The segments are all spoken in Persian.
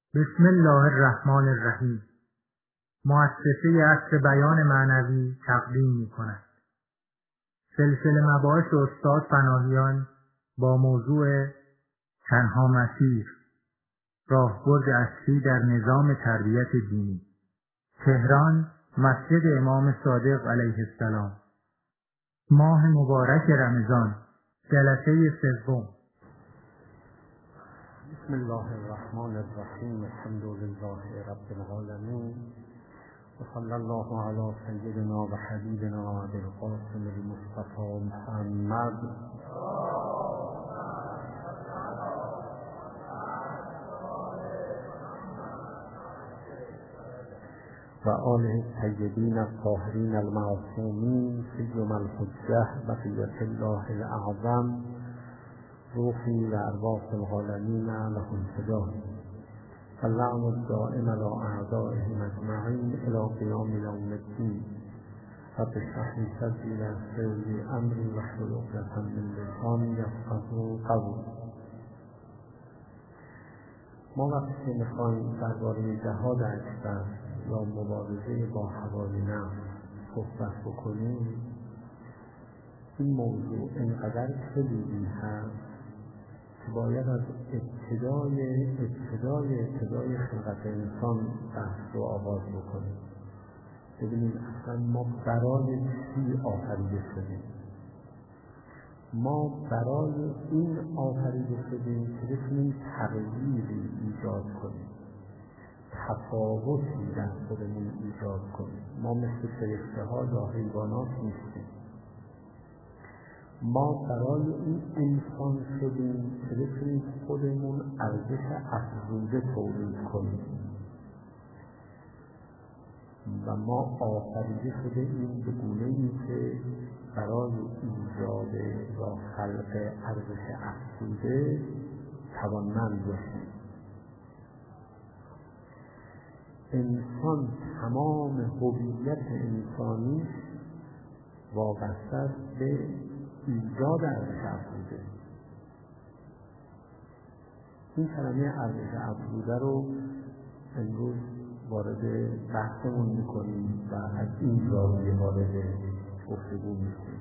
بسم الله الرحمن الرحیم. مؤسسه عصر بیان معنوی تقدیم می‌کند سلسله مباحث استاد پناهیان با موضوع تنها مسیر، راهبرد اصلی در نظام تربیت دینی. تهران، مسجد امام صادق علیه السلام. ماه مبارک رمضان، جلسه سوم. بسم الله الرحمن الرحیم. الحمد لله رب العالمین و صلی الله علی سیدنا و حبیبنا ابی القاسم المصطفى محمد و آله الطیبین الطاهرین المعصومین سیما الحجة بقیة الله الاعظم روحی و ارواح العالمین لهم فداه اللعن الدائم علی اعدائهم اجمعین الی قیام یوم الدین. رب اشرح لی صدری ویسر لی امری واحلل عقدة من لسانی یفقهوا قولی. ما وقتی که میخوایم درباره جهاد اکبر یا مبارزه با هوای نفس صحبت بکنیم، این موضوع اینقدر کلیدی هست که باید از ابتدای خلقت انسان بحث رو آغاز بکنیم. ببینید اصلا ما برای چی آفریده شدیم؟ ما برای این آفریده شدیم که بتونیم تغییری ایجاد کنیم، تفاوتی در خودمون ایجاد کنیم. ما مثل فرشته‌ها یا حیوانات نیستیم. ما برای این انسان شدیم که بتونیم خودمون ارزش افزوده تولید کنیم و ما آفریده شده این به گونه‌ای که برای ایجاد یا خلق ارزش افزوده توانمند باشیم. انسان تمام هویت انسانی وابسته است به ایجاد ارزش افزوده. این کلمه ارزش افزوده رو امروز وارد بحثمون میکنیم و از این زاویه وارد گفتگو میکنیم.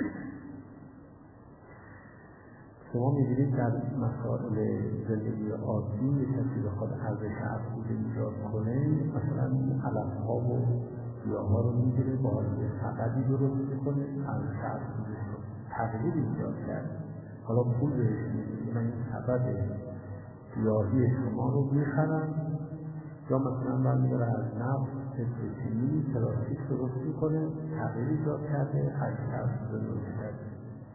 شما می‌بینید در مسائل زندگی عادی کسی بخواد ارزش افزوده ایجاد کنه، مثلا علف‌ها و گیاها رو میگیره، با یه سبدی درست میکنه، ارزش افزوده تغییر ایجاد کرد. حالا پول بهش میدید، من این سبد گیاهی شما رو میخرم، یا مثلا برمیداره از نفت پتروشیمی پلاستیک درست میکنه، تغییر ایجاد کرده، ارزش افزوده درست کرده.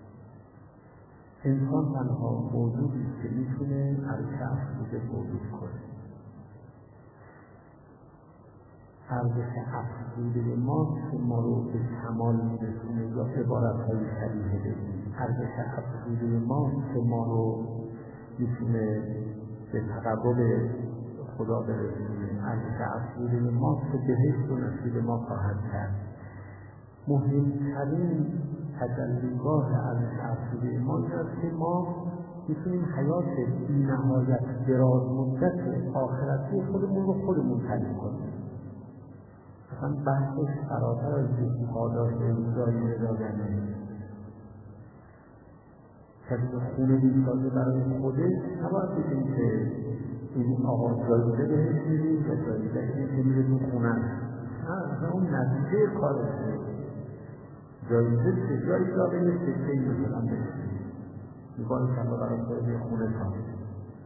انسان تنها موجودی که میتونه ارزش افزوده تولید کنه. ارزش افزوده ما که ما رو به کمال میرسونه، یا عبارت‌های شبیه بگیم ارزش افزوده ما که ما رو میتونه به تقرب خدا برسونه، ارزش افزوده ما که بهشت و نصیب ما خواهد کرد. مهمترین تجلیگاه ارزش افزوده ما این است که ما میتونیم حیات بی‌نهایت دراز مدت آخرتی خودمون رو خودمون تعیین کنیم. اصلا بحثش فراتر از جسم پاداش امضایی دادنه. کسی که خونه بیسازه برای خودش نباید بگیم که این آقا جایزه بهش میدید و جایزه اینه که میره تو خونه. نه، اصلا اون نتیجه کارشه. جایزه چه جایی داره یه سکه‌ای مثلا بهش میدید، میباید کلا برای خود یه خونه ساخته.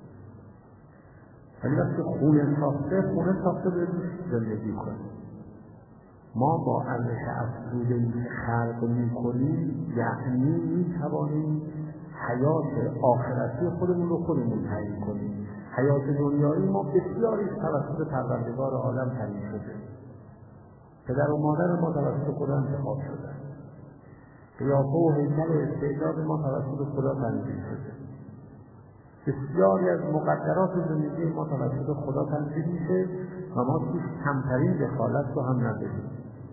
ولی وقتی خونه ساخته به زندگی کنه. ما با ارزش افزوده‌ای که خلق می‌کنیم یعنی می‌توانیم حیات آخرتی خودمون رو خودمون تعیین کنیم. حیات دنیایی ما بسیاریش توسط پروردگار عالم تعیین شده. پدر و مادر ما توسط خدا انتخاب شدن. قیافه و هیکل و استعداد ما توسط خدا تنظیم شده. بسیاری از مقدرات زندگی ما توسط خدا تنظیم میشه و ما توش کمترین دخالت رو هم نداریم.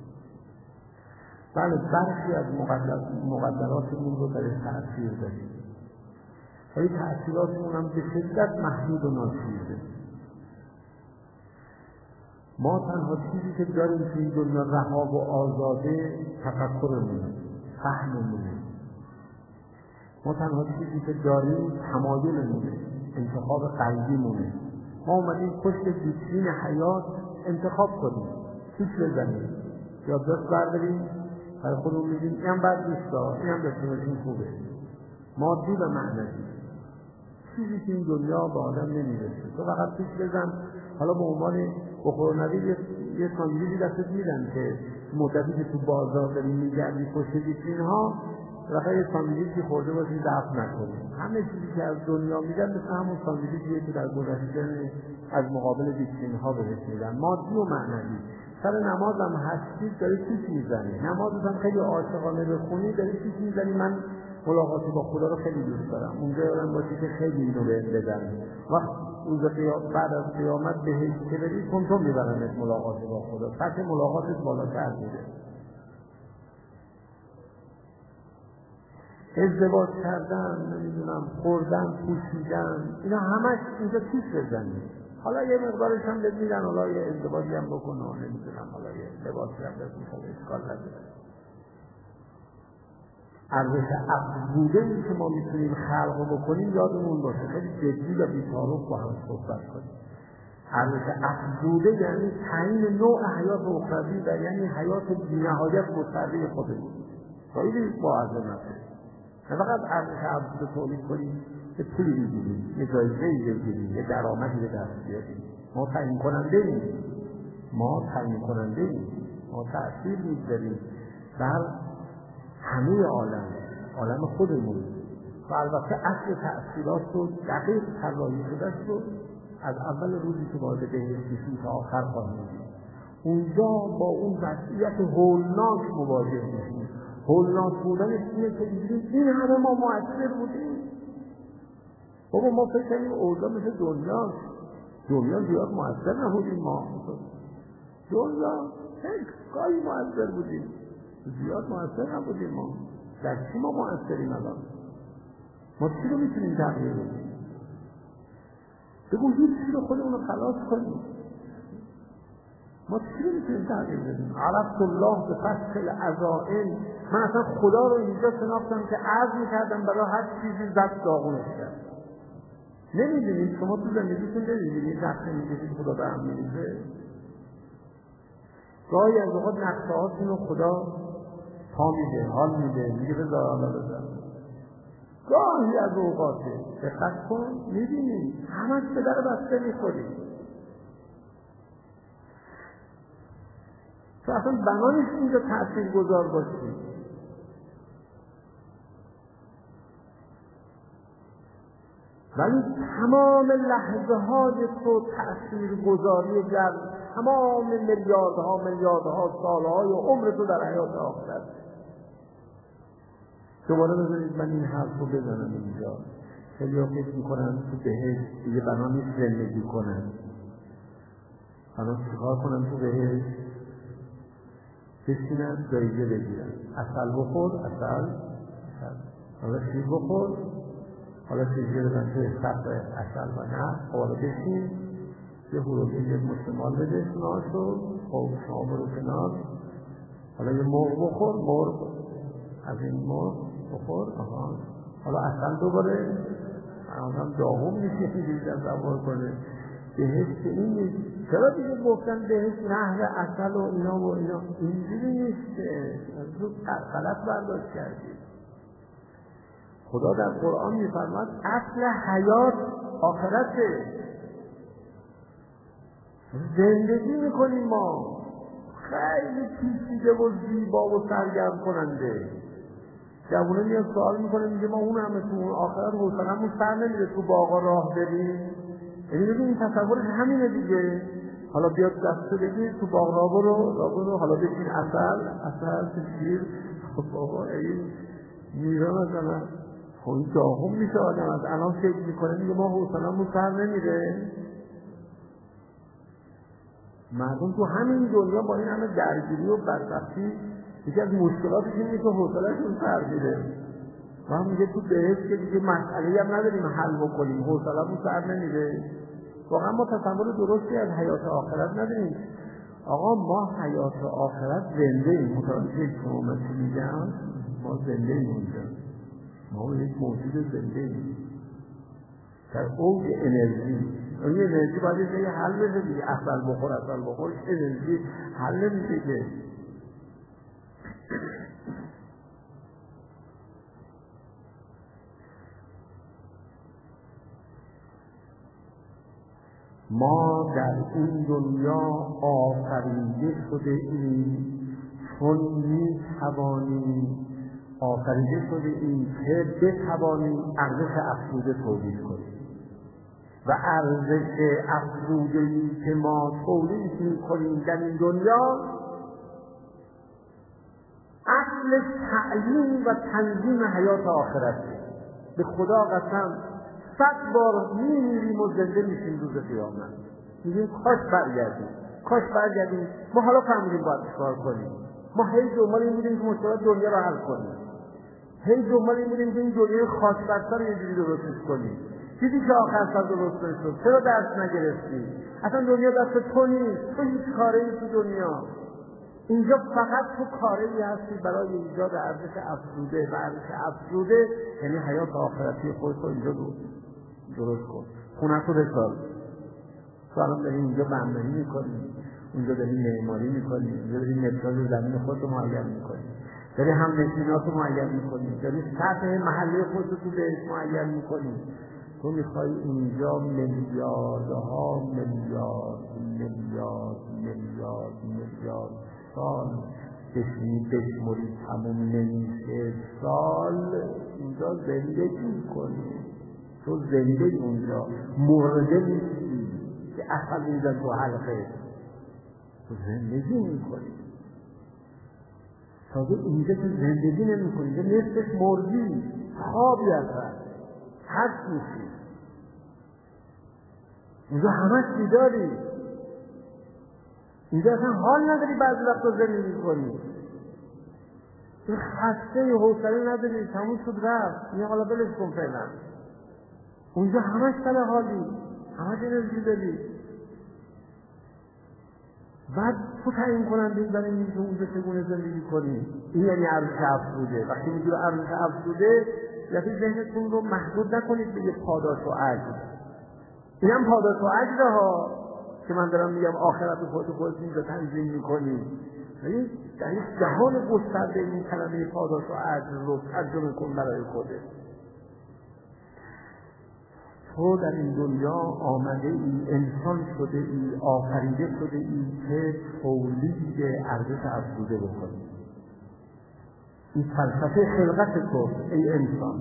بله، برخی از مقدراتمون رو درش تأثیر داریم، ولی تأثیراتمون هم به شدت محدود و ناچیزه. ما تنها چیزی که داریم تو این دنیا رها و آزاده تفکرمونه، فهممونه. ما تنها چیزی که داریم تمایلمونه، انتخاب قلبیمونه. ما اومدیم پشت ویترین حیات انتخاب کنیم، تیک بزنیم، یادداشت برداریم برای خودمون میگیم اینم بعد دوست دار، اینم دستمون خوبه. مادی و معنوی چیزی که این دنیا به آدم نمیرسه. تو فقط تیک بزن. حالا به عنوان بخورنوی یه ساندویچی دستت میدن که مدتی که تو بازار داری میگردی پشت ویترین ها، رفت یه ساندویچی خورده باشی ضعف نکنی. همه چیزی که از دنیا میدن مثل همون ساندویچیه که در گذشته از مقابل ویترین ها بهش میدن. مادی و معنوی. سر نماز هم هستید داری تیک میزنی، نمازت هم خیلی عاشقانه بخونی داری تیک میزنی من ملاقات با خدا رو خیلی دوست دارم. اونجا یادم باشه که خیلی اینو بهت بدن. وقت روز بعد از قیامت بهشت که بری تون میبرنت ملاقات با خدا. سطح ملاقاتت بالاتر میره. ازدواج کردن، نمیدونم خوردن، پوشیدن، اینا همش اینجا تیک بزنی. حالا یه مقدارش هم بهت میدن، حالا یه ازدواجی هم بکن، نمیدونم حالا یه لباسی هم بهت میخواد، اشکال نداره. ارزش افزوده‌ای که ما میتونیم خلق بکنیم یادمون باشه، خیلی جدی و بی‌تعارف با هم صحبت کنیم. ارزش افزوده یعنی تعیین نوع حیات اخروی و یعنی حیات بی‌نهایت گسترده خودمون. خیلی با عظمته. نه فقط ارزش افزوده تولید کنیم که پولی بگیریم، یه جایزه‌ای بگیریم، یه درآمدی به دست بیاریم. ما تعیین کننده‌ایم. ما تأثیر می‌گذاریم بر همه عالم خودمون. و البته اصل تأثیرات رو دقیق طراحی شده شد از اول روزی که وارد بهشت میشیم تا آخر خواهیم شد. اونجا با اون وضعیت هولناک مواجه میشیم. هولناک بودنش اینه که می‌بینیم این همه ما مؤثر بودیم. بابا ما فکر کنیم اوضاع مثل دنیا زیاد مؤثر نبودیم. ما دنیا گاهی مؤثر بودیم، زیاد مؤثر نبودیم. ما در چی ما مؤثریم الان؟ ما چی رو میتونیم تغییر بدیم؟ بگو هیچ چی رو خودمون رو خلاص کنیم. ما چی رو میتونیم تغییر بدیم؟ عرفت الله به فتح العزائم. من اصلا خدا رو اینجا شناختم که عزم میکردم برای هر چیزی زد داغونش کرد. نمیدونید شما تو زندگیتون نمیدونید نقشه میکشید خدا به هم میریزه. گاهی از اوقات نقشه هاتون رو خدا پا میده، حال میده، میگه بذار حالا بذار. گاهی از اوقاته دقت کن میبینید همش به در بسته میخورید. تو اصلا بنانش اینجا تأثیر گذار باشید. ولی تمام لحظه های تو تأثیر گذاری در تمام میلیاردها سالهای عمر تو در حیات آخرت. دوباره بذارید من این حرف رو بزنم اینجا. خیلی ها فکر میکنن تو بهشت دیگه بنا نیست زندگی کنن. بنا چیکار کنن تو بهشت؟ بشینن جایزه بگیرن. عسل بخور، عسل. حالا شیر بخور، حالا شیرگی بدن توی سقف عسل و نه. حالا بشین یه حروفی یه مستمال بده شناشو، خب شما برو کنار. حالا یه مرغ بخور، مرغ از این مرغ بخور. حالا عسل دوباره هم داغم میشه دیگه تصور کنه. بهشت این نیست. چرا دیگه گفتن بهشت نهر عسل و اینا و اینا؟ اینجوری نیست. از رو غلط برداشت کردید. خدا در قرآن میفرماد اصل حیات آخرته. زندگی میکنیم ما خیلی پیچیده و زیبا و سرگرم کننده. جوونه میاد سوال میکنه میگه ما اون همه تو آخرت حوصله‌مون سر نمیره تو باغا راه بریم. یعنی ببین این تصورش همینه دیگه. حالا بیاد دسته بگیر تو باغ راه برو حالا بشین عسل شیر. خب بابا این میره مثلا خب داغم میشه آدم از الان فکر میکنه میگه ما حوصله‌مون سر نمیره. مردم تو همین دنیا با این همه درگیری و بدبختی یکی از مشکلاتش اینه که حوصله‌شون سر میره. ما میگه تو بهشت که دیگه مسئله‌ای هم نداریم حل بکنیم، حوصله‌مون سر نمیره. واقعا ما تصور درستی از حیات آخرت نداریم. آقا ما حیات آخرت زنده ایم. متوجه شما من چی میگم؟ ما زنده ایم اونجا. ما یک موجود زنده ایم در اوج انرژی. این انرژی باید یه حل بشه دیگه. اصل بخور انرژی حل نمیشه که. ما در این دنیا آفریده شده ایم چون میتوانیم آفریده شده ایم که بتوانیم ارزش افزوده تولید کنیم و ارزش افزوده‌ای که ما تولید می‌کنیم در این دنیا اصل تعلیم و تنظیم حیات آخرته. به خدا قسم 100 بار میمیریم و زنده میشیم روز قیامت. میگیم کاش برگردیم. ما حالا فهمیدیم باید چیکار کنیم. ما هی دنبال این بودیم که مشکلات دنیا رو حل کنیم. هی دنبال این بودیم که این دنیای خاص‌بسته رو یه جوری درستش کنیم. دیدی که آخر سال درست شد. چرا درس نگرفتی؟ اصلا دنیا دست تو نیست. تو هیچ کاری تو دنیا. اینجا فقط تو کاری هستی برای ایجاد ارزش افزوده و ارزش افزوده یعنی حیات آخرتی خودت رو اینجا درست کن. خونت رو بساز. تو الان داری اینجا بندری میکنی، اونجا داری معماری میکنی، اینجا داری متراژ زمین خودت رو معین میکنی، داری همنشینات رو معین میکنی، داری سطح محله خودت رو بهش معین میکنی. تو میخوای اینجا میلیاردها میلیارد سال بشموری تموم نمیشه سال اینجا زندگی کنی. تو زنده اونجا مرده نیستی که اصلا اینجا تو حلقه تو زندگی میکنی. تازه اینجا که زندگی نمیکنی اینجا نصفش مردی خوابی اصلا هست میشی. اینجا همش بیداری. اینجا اصلا حال نداری بعضی وقتا زندگی کنی. این خسته حوصله نداری تموم شد رفت. این حالا بلش کن فعلا. اونجا همش سر حالی همش انرژی داری. بعد تو تعیین کننده برای این که اونجا چگونه زندگی کنی. این یعنی ارزش افزوده. وقتی میگی ارزش افزوده یعنی ذهنتون رو محدود نکنید به یه پاداش و اجر. اینم پاداش و اجر ها که من دارم میگم آخرت خودت اینجا تنظیم میکنی. یعنی در این جهان گسترده این کلمه پاداش و اجر رو ترجمه کن برای خودت. تو در این دنیا آمده ای، انسان شده ای، آفریده شده ای که تولید ارزش افزوده بکنی. این فلسفه خلقت تو ای انسان.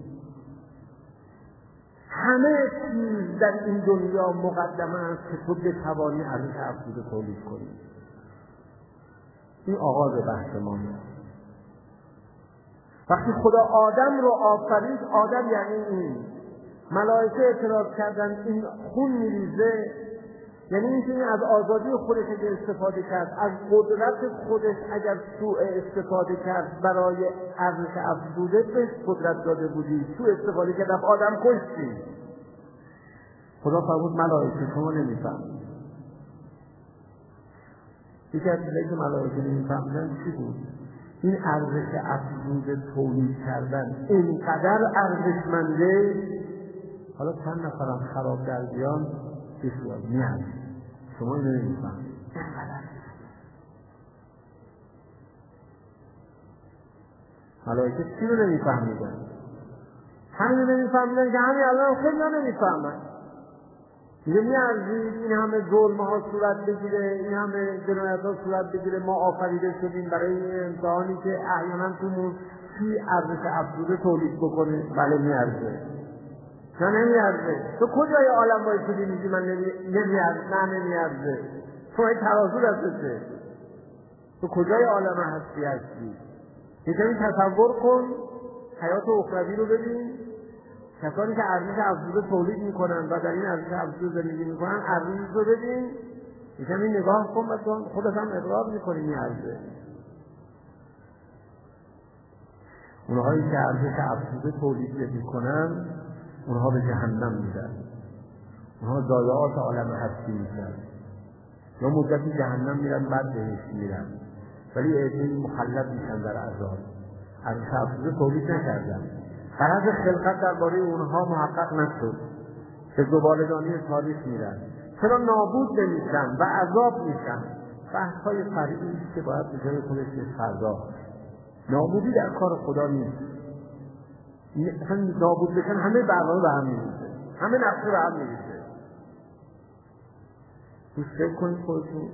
همه چیز در این دنیا مقدمه است که تو بتوانی ارزش افزوده تولید کنی. این آغاز بحث ما. وقتی خدا آدم رو آفرید، آدم یعنی این. ملائکه اعتراض کردن این خون میریزه، یعنی اینکه این از آزادی خودش اگر استفاده کرد، از قدرت خودش اگر سوء استفاده کرد برای ارزش افزوده بهش قدرت داده بودی، سوء استفاده کرد آدم کشتی. خدا فرمود ملائکه شما نمیفهمید. یکی از چیزایی که ملائکه نمیفهمیدن چی بود؟ این ارزش افزوده تولید کردن اینقدر ارزشمنده. حالا چند نفرم خراب در بیان بسیار میاد شما اینو نمیفهمید. ملائکه چی رو نمیفهمیدن؟ همین رو نمیفهمیدن که همین الان خیلی ها نمیفهمن. میگه میارزید این همه ظلم ها صورت بگیره، این همه جنایت ها صورت بگیره، ما آفریده شدیم برای این امتحانی که احیانا تومون چی ارزش افزوده تولید بکنه. بله میارزه. نه نمیارزه. تو کجای عالم باید شدی میگی من نمیارزه؟ نه نمیارزه. تو این ترازو دستشه. تو کجای عالم هستی؟ یه کمی تصور کن، حیات اخروی رو ببین. کسانی که ارزش افزوده تولید میکنن و در این ارزش افزوده زندگی میکنن ارزش رو ببین. یه کمی نگاه کن و خودت هم اقرار میکنی میارزه. اونهایی که ارزش افزوده تولید نمیکنن اونها به جهنم میرن. اونها ضایعات عالم هستی میشن. یا مدتی جهنم میرن بعد بهشت میرن، ولی عده‌ای مخلد میشن در عذاب. ارزش افزوده تولید نکردن، غرض خلقت درباره اونها محقق نشد، به زباله‌دانی تاریخ میرن. چرا نابود نمیشن و عذاب میشن؟ بحث‌های فرعی است که باید به جای خودش پرداخت. نابودی در کار خدا نیست. اصلا نابود بشن همه برنامه به هم میریزه، همه نقشه به هم میریزه. دوست فکر کنید خودتون.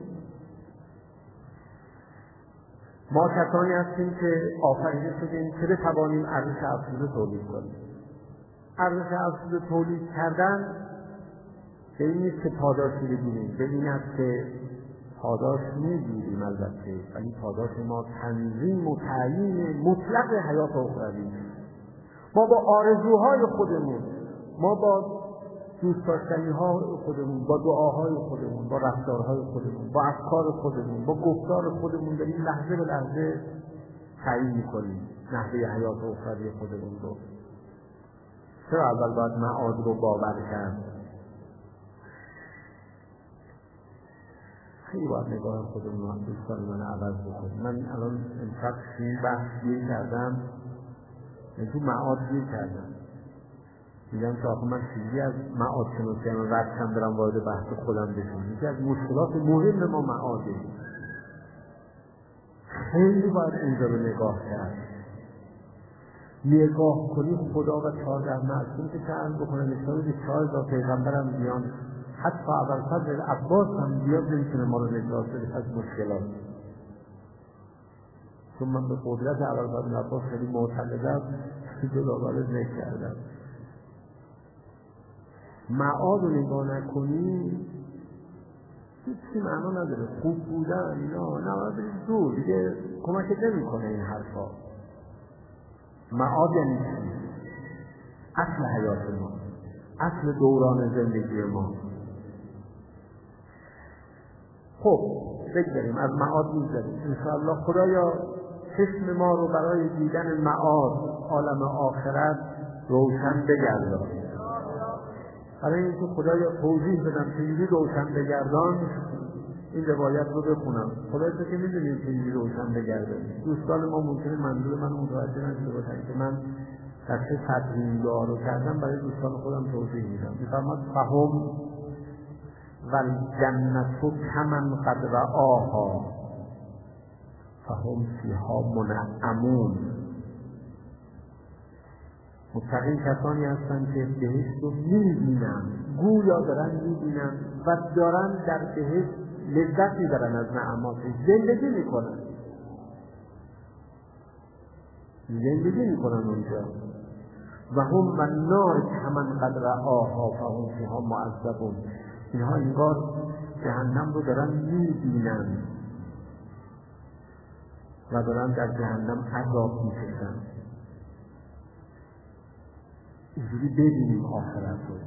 ما کسانی هستیم که آفریده شدیم که بتوانیم ارزش افزوده تولید کنیم. ارزش افزوده تولید کردن به این نیست که پاداشی بگیریم، به این است که پاداش میگیریم البته، ولی پاداش ما تنظیم و تعیین مطلق حیات اخروی. ما با آرزوهای خودمون، ما با دوست داشتنی‌های خودمون، با دعاهای خودمون، با رفتارهای خودمون، با افکار خودمون، با گفتار خودمون داریم لحظه به لحظه تعیین می‌کنیم نحوه حیات اخروی خودمون رو. چرا اول باید معاد رو باور کرد؟ خیلی باید نگاه خودمون دوستان من عوض بکنیم. من الان امشب این بحث گیر کردم، تو معاد گیر کردم، میگم که آخه من چیزی از معاد شناسی من رد دارم وارد بحث خودم بشم. یکی از مشکلات مهم ما معاده. خیلی باید اینجا رو نگاه کرد. نگاه کنید خدا و 14 معصوم که چند بکنه نشانه که 4,000 پیغمبرم بیان، حتی ابوالفضل عباس هم بیاد نمیتونه ما رو نجات بده از مشکلات. چون من به قدرت ابوالفضل عباس خیلی معتقدم که جلوباره ذکر کردم. معاد رو نگاه نکنی هیچی معنا نداره. خوب بودن اینا نه برید دور دیگه، کمکت نمیکنه این حرفا. معاد یعنی چی؟ اصل حیات ما، اصل دوران زندگی ما. خب بگذاریم از معاد میگذاریم انشاءالله. خدایا چشم ما رو برای دیدن معاد عالم آخرت روشن بگردان. برای اینکه خدایا توضیح بدم چجوری روشن بگردان، این روایت رو بخونم. خدایا تو که میدونیم چجوری روشن بگردان. دوستان ما ممکنه منظور من متوجه نشده باشن که من در چه سطحی این دعا رو کردم، برای دوستان خودم توضیح میدم. میفرماد فهم والجنة کمن قد رآها فهم فیها منعمون. متقین کسانی هستند که بهشت رو می‌بینن، گویا دارن می‌بینن و دارن در بهشت لذت می‌برن از نعماتش، زندگی می‌کنن اونجا. و هم من نار کمن قد رآها فهم فیها معذبون. اینها انگار جهنم رو دارن می‌بینن و دارن در جهنم عذاب می‌کشن. اینجوری ببینیم آخرت رو.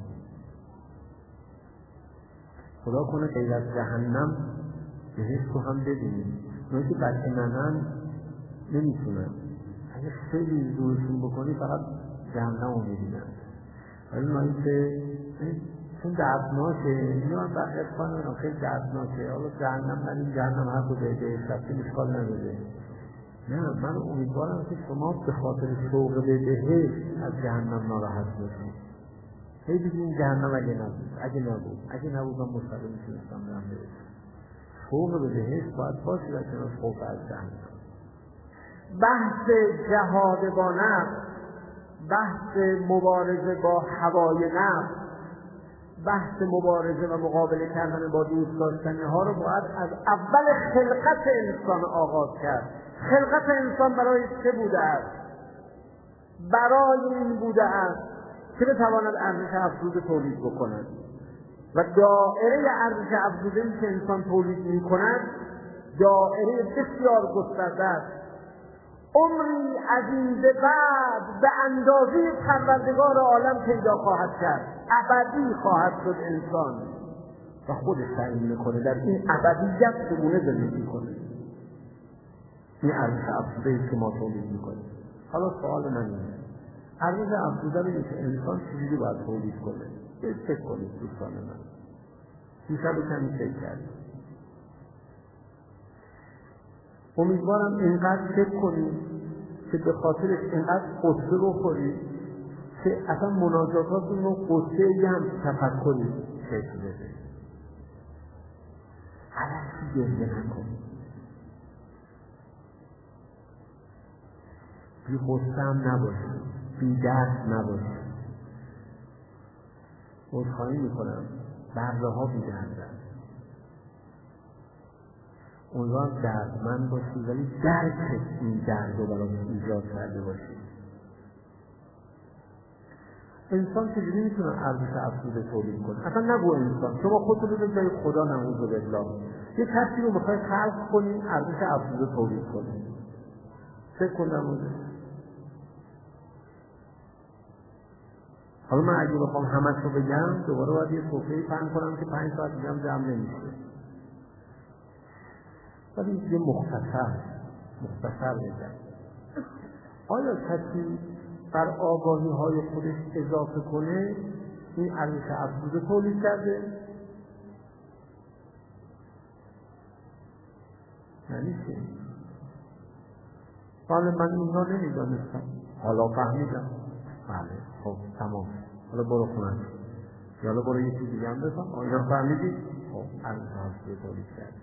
خدا کنه غیر از جهنم بهشت رو هم ببینیم. اونایی که بچه ننن نمیتونن، اگه خیلی زورشون بکنی فقط جهنم رو میبینن. ولی اونایی که چون دردناکه، اینو من بخیت کنم خیلی دردناکه، حالا جهنم نریم، جهنم هر رو بهشت رفتیم اشکال نداره. نه، من امیدوارم که شما به خاطر شوق به بهشت از جهنم ناراحت بشید. هی بگیم جهنم اگه نبود من مستقیم میتونستم برم بهشت. شوق به بهشت باید باشه و کنار خوف از جهنم. بحث جهاد با نفس، بحث مبارزه با هوای نفس، بحث مبارزه و مقابله کردن با دوست داشتنی ها رو باید از اول خلقت انسان آغاز کرد. خلقت انسان برای چه بوده است؟ برای این بوده است که بتواند ارزش افزوده تولید بکند و دائره ارزش افزوده‌ای که انسان تولید می‌کند دائره بسیار گسترده است. عمری از این به بعد به اندازه پروردگار عالم پیدا خواهد کرد، ابدی خواهد شد انسان و خودش تعیین می‌کنه در این ابدیت چگونه زندگی کنه. این ارزش افزوده‌ای که ما تولید می‌کنیم. حالا سوال من اینه، ارزش افزوده رو که انسان چجوری باید تولید کنه؟ فکر کنید دوستان من. این شب کمی فکر کردیم. امیدوارم اینقدر فکر کنید که به خاطرش اینقدر قصه بخورید که اصلا مناجاتاتون رو قصه هم تفکری شکل بده. علکی گریه نکنید، بی غصه هم نباشید، بی درد نباشید. عذرخواهی میکنم، بره ها بی دردن، اونها دردمند باشید ولی درک این درد رو برای ایجاد کرده باشید. انسان چجوری میتونه ارزش افزوده تولید کنه؟ اصلا نگو انسان، شما خودتون رو جای خدا نعوذ بالله یه کسی رو میخوای خلق کنین ارزش افزوده تولید کنین، فکر کن نموزه. حالا من اگه بخوام همش رو بگم دوباره باید یه صفحه‌ای پهن کنم که 5 ساعت دیگه هم جمع نمیشه، ولی یه مختصر بگم. آیا کسی بر آگاهی های خودش اضافه کنه این ارزش افزوده تولید کرده؟ نمیشه. حالا من این را نمیدانستم، حالا فهمیدم. بله خب تمام، حالا برو خونم، حالا برو یه چیز دیگه هم بفهم. آیا فهمیدی؟ خب ارزش افزوده تولید کرده.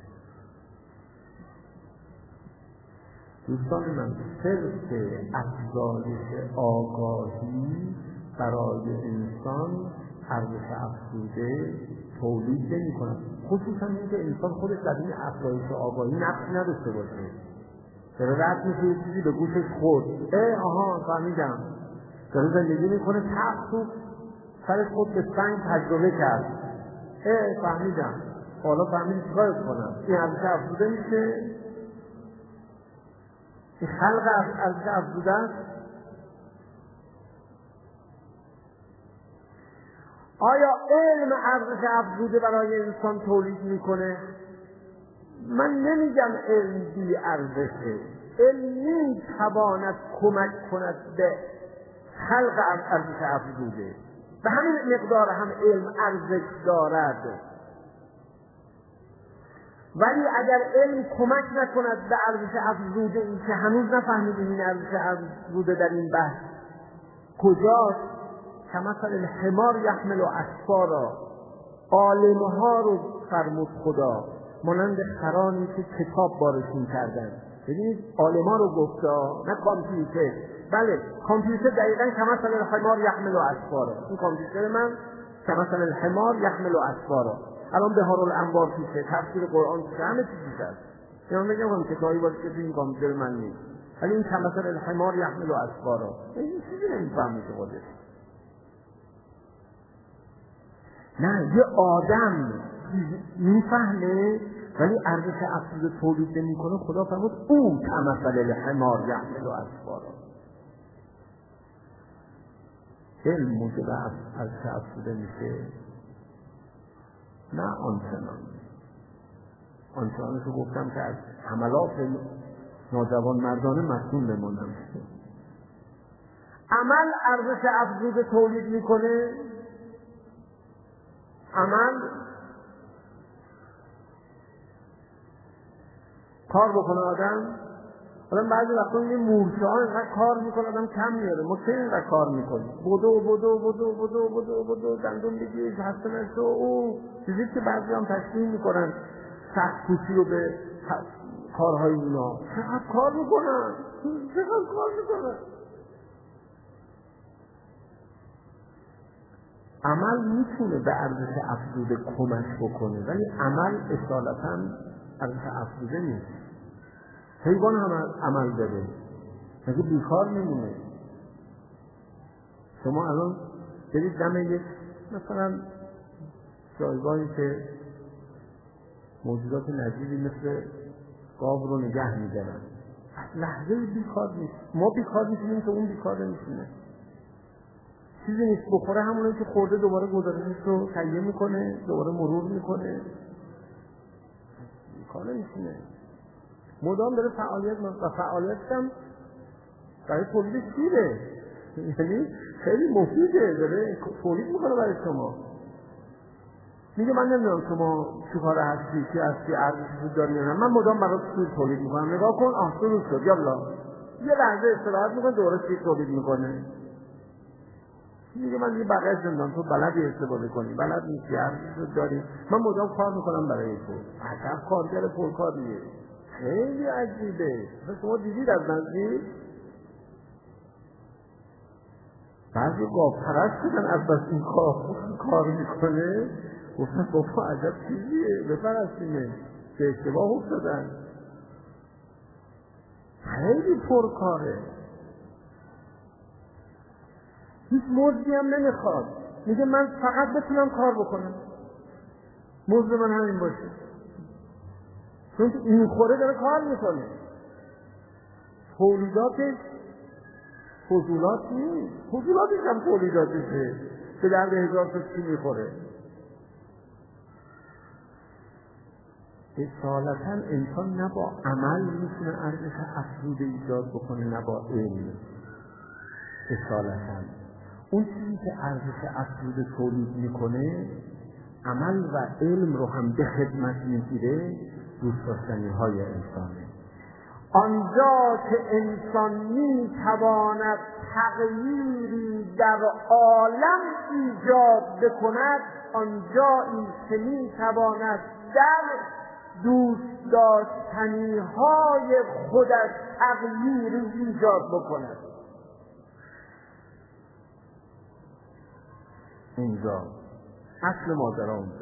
دوستان من، صرف افزایش آگاهی برای انسان ارزش افزوده تولید نمی‌کند، خصوصا اینکه انسان خودش در این افزایش آگاهی نقشی نداشته باشه. داره رد میشه یه چیزی به گوشش خورد، آها فهمیدم، داره زندگی میکنه تخت سرش خود به سنگ تجربه کرد، فهمیدم، حالا فهمیدی چیکار کنم؟ این ارزش افزوده میشه؟ این خلق ارزش افزوده است؟ آیا علم ارزش افزوده برای انسان تولید میکنه؟ من نمیگم علم بی ارزشه، علم میتواند کمک کند به خلق ارزش افزوده، به همین مقدار هم علم ارزش دارد. ولی اگر علم کمک نکند به ارزش افزوده این که هنوز نفهمیدیم این ارزش افزوده در این بحث کجاست، کمثل الحمار یحمل اسفارا، عالمها رو فرمود خدا مانند خرانی که کتاب بارشون کردن. ببینید عالمها رو گفتا، نه کامپیوتر. بله کامپیوتر دقیقاً کمثل الحمار یحمل اسفارا، این کامپیوتر من کمثل الحمار یحمل اسفارا. الان بهارالانوار توشه، تفسیر قرآن توشه، همه چیزی هست. یا میگم کتابی باشه که این کامپیوتر من نیست، ولی این کمثل الحمار یحمل اسفارا، این چیزی نمیفهمه که خودش. نه، یه آدم میفهمه ولی ارزش افزوده تولید نمیکنه. خدا فرمود اون کمثل الحمار یحمل اسفارا. علم موجب ارزش افزوده میشه؟ نه آنچنانش رو گفتم که از حملات ناجوان مردانه مسئول بمونم. عمل ارزش افزوده تولید میکنه؟ عمل کار بکنه آدم بعضی وقتا یه مورچه ها اینقدر کار میکنه آدم کم میاره. ما چه اینقدر کار میکنیم؟ بدو دندون بگیش هسته نشو. او چیزی که بعضی هم تشکیل میکنن سخت کوچی رو به کارهای اونا، چقدر کار میکنن. عمل میتونه به ارزش افزوده کمک بکنه ولی عمل اصالتا ارزش افزوده نیست. حیوان هم عمل داره، مگه بیکار میمونه؟ شما الان برید دم یک مثلا جایگاهی که موجودات نجیبی مثل گاو رو نگه میدارن، لحظه بیکار نیست. ما بیکار میشونیم که اون بیکار نمیشونه. چیزی نیست بخوره، همونه که خورده دوباره گزارشش رو تهیه میکنه، دوباره مرور میکنه، بیکار نمیشونه. مدام داره فعالیت و فعالیتش هم برای تولید شیره، یعنی خیلی مفیده، داره تولید میکنه برای شما. میگه من نمیدونم شما چی کار هستی، چی هستی، ارزشی داری یا نه، من مدام برات سود تولید میکنم، نگاه کن درست شد، یالا یه لحظه استراحت میکنه دوباره سود تولید میکنه. میگه من یه بقیه زندان تو بلدی استفاده کنی، بلد نیستی، ارزشی داری، من مدام کار میکنم برای تو. عجب کارگر پرکاریه، خیلی عجیبه. شما دیدید از نزدیک؟ بعضی گاو پرست شدن از بس این کار میکنه، گفتن بابا عجب چیزیه، بپرستیمه، به اشتباه افتادن، خیلی پرکاره، هیچ مزدی هم نمیخواد. میگه من فقط بتونم کار بکنم، مزد من همین باشه، چون این خوره داره کار میکنه، تولیداتش فضولات نیست، فضولاتش هم تولیداتشه، به درد هزار تا چی میخوره. اصالتا انسان نه با عمل میتونه ارزش افزوده ایجاد بکنه، نه با علم. اصالتا اون چیزی که ارزش افزوده تولید میکنه، عمل و علم رو هم به خدمت میگیره، دوست داشتنی های انسانه. آنجا که انسان میتواند تغییری در عالم ایجاد بکند، آنجایی که میتواند در دوست داشتنی های خودش تغییری ایجاد بکند. اینجا اصل ماجرا اونجا.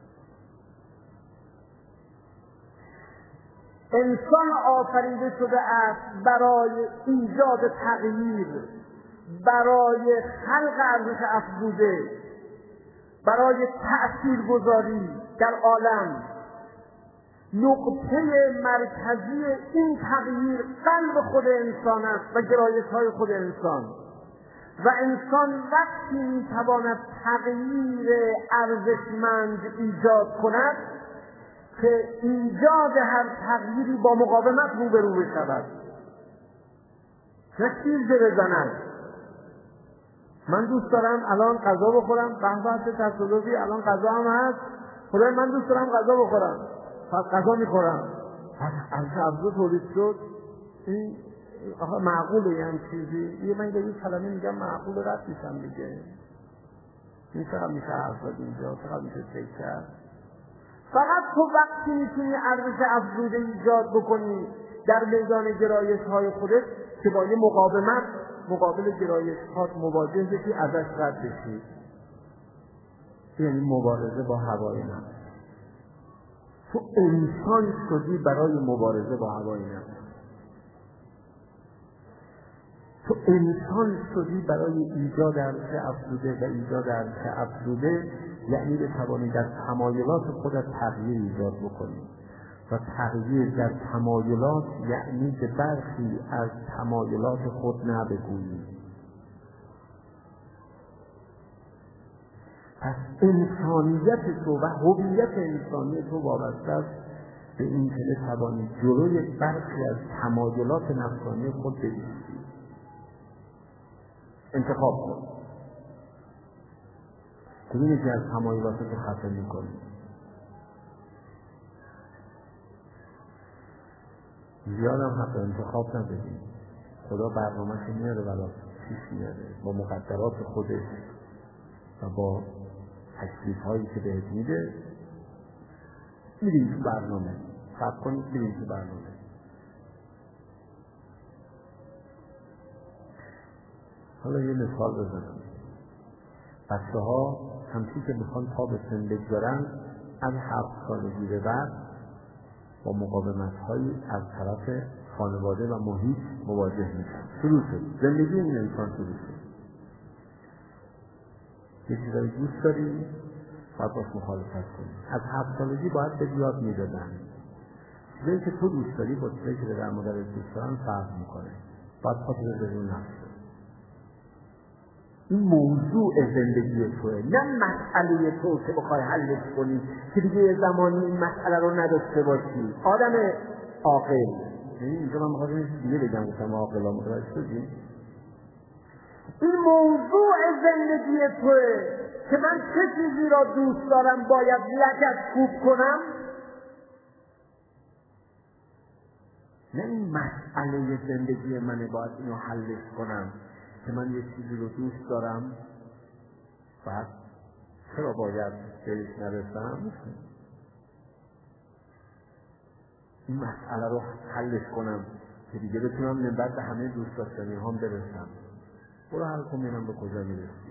انسان آفریده شده است برای ایجاد تغییر، برای خلق ارزش افزوده، برای تأثیرگذاری در عالم. نقطه مرکزی این تغییر قلب خود انسان است و گرایش‌های خود انسان، و انسان وقتی میتواند تغییر ارزشمند ایجاد کند که ایجاد هر تغییری با مقاومت روبرو بشود، نه تیرجه بزنند. من دوست دارم الان غذا بخورم، بحث تصادفی، الان غذا هم هست، خدای من دوست دارم غذا بخورم، پس غذا میخورم، ارزش افزوده تولید شد. این آخه معقوله یه چیزی؟ یه من یه کلمه میگم معقوله، رد میشم دیگه. این چقدر میشه حرف زد اینجا، چقدر میشه فکر کرد. فقط تو وقتی میتونی ارزش افزوده ایجاد بکنی در میدان گرایش‌های خودت که با یه مقاومت مقابل گرایش‌هات مواجه بشی، ازش رد بشی، یعنی مبارزه با هوای نفس. تو انسان شدی برای مبارزه با هوای نفس، تو انسان شدی برای ایجاد ارزش افزوده، و ایجاد ارزش افزوده یعنی بتوانی در تمایلات خودت تغییر ایجاد بکنی، و تغییر در تمایلات یعنی به برخی از تمایلات خود نبگویی. پس انسانیت تو و هویت انسانی تو وابسته است به این که بتوانی جلوی برخی از تمایلات نفسانی خود بگیری. انتخاب کن کدومی که از تمایلات رو خطر میکنی. زیادم حق انتخاب نداریم، خدا برنامه‌شو میاره ولی پیش میاره با مقدرات خودش و با تکلیف‌هایی که بهت میده. میریم تو برنامه، صبر کنید، میریم تو برنامه. حالا یه مثال بزنم. بچه‌ها همچون که میخوان پا به سن بگذارن، از 7 سالگی به بعد با مقاومت‌هایی از طرف خانواده و محیط مواجه میشن. شروع شد زندگی این انسان، شروع شد. یه چیزایی دوست داری، باید باش مخالفت کنی. از 7 سالگی باید به یاد میدادن چیزایی که تو دوست داری با چیزایی که در مادرت دوست دارن فرق میکنه، باید خود رو بدون نفسه. این موضوع زندگی توه، نه مسئله تو که بخوای حلش کنی که دیگه یه زمانی این مسئله رو نداشته باشی. آدم عاقل، اینجا من میخواستم دیگه بگم، گفتم عاقل ها متوجه شدی؟ این موضوع زندگی توه که من چه چیزی را دوست دارم باید لگد کوب کنم، نه این مسئله زندگی منه باید اینو حلش کنم که من یه چیزی رو دوست دارم بعد چرا باید بهش نرسم، این مسئله رو حلش کنم که دیگه بتونم نسبت به همه دوست داشتنی هم برسم. برو حل کن ببینم به کجا میرسی.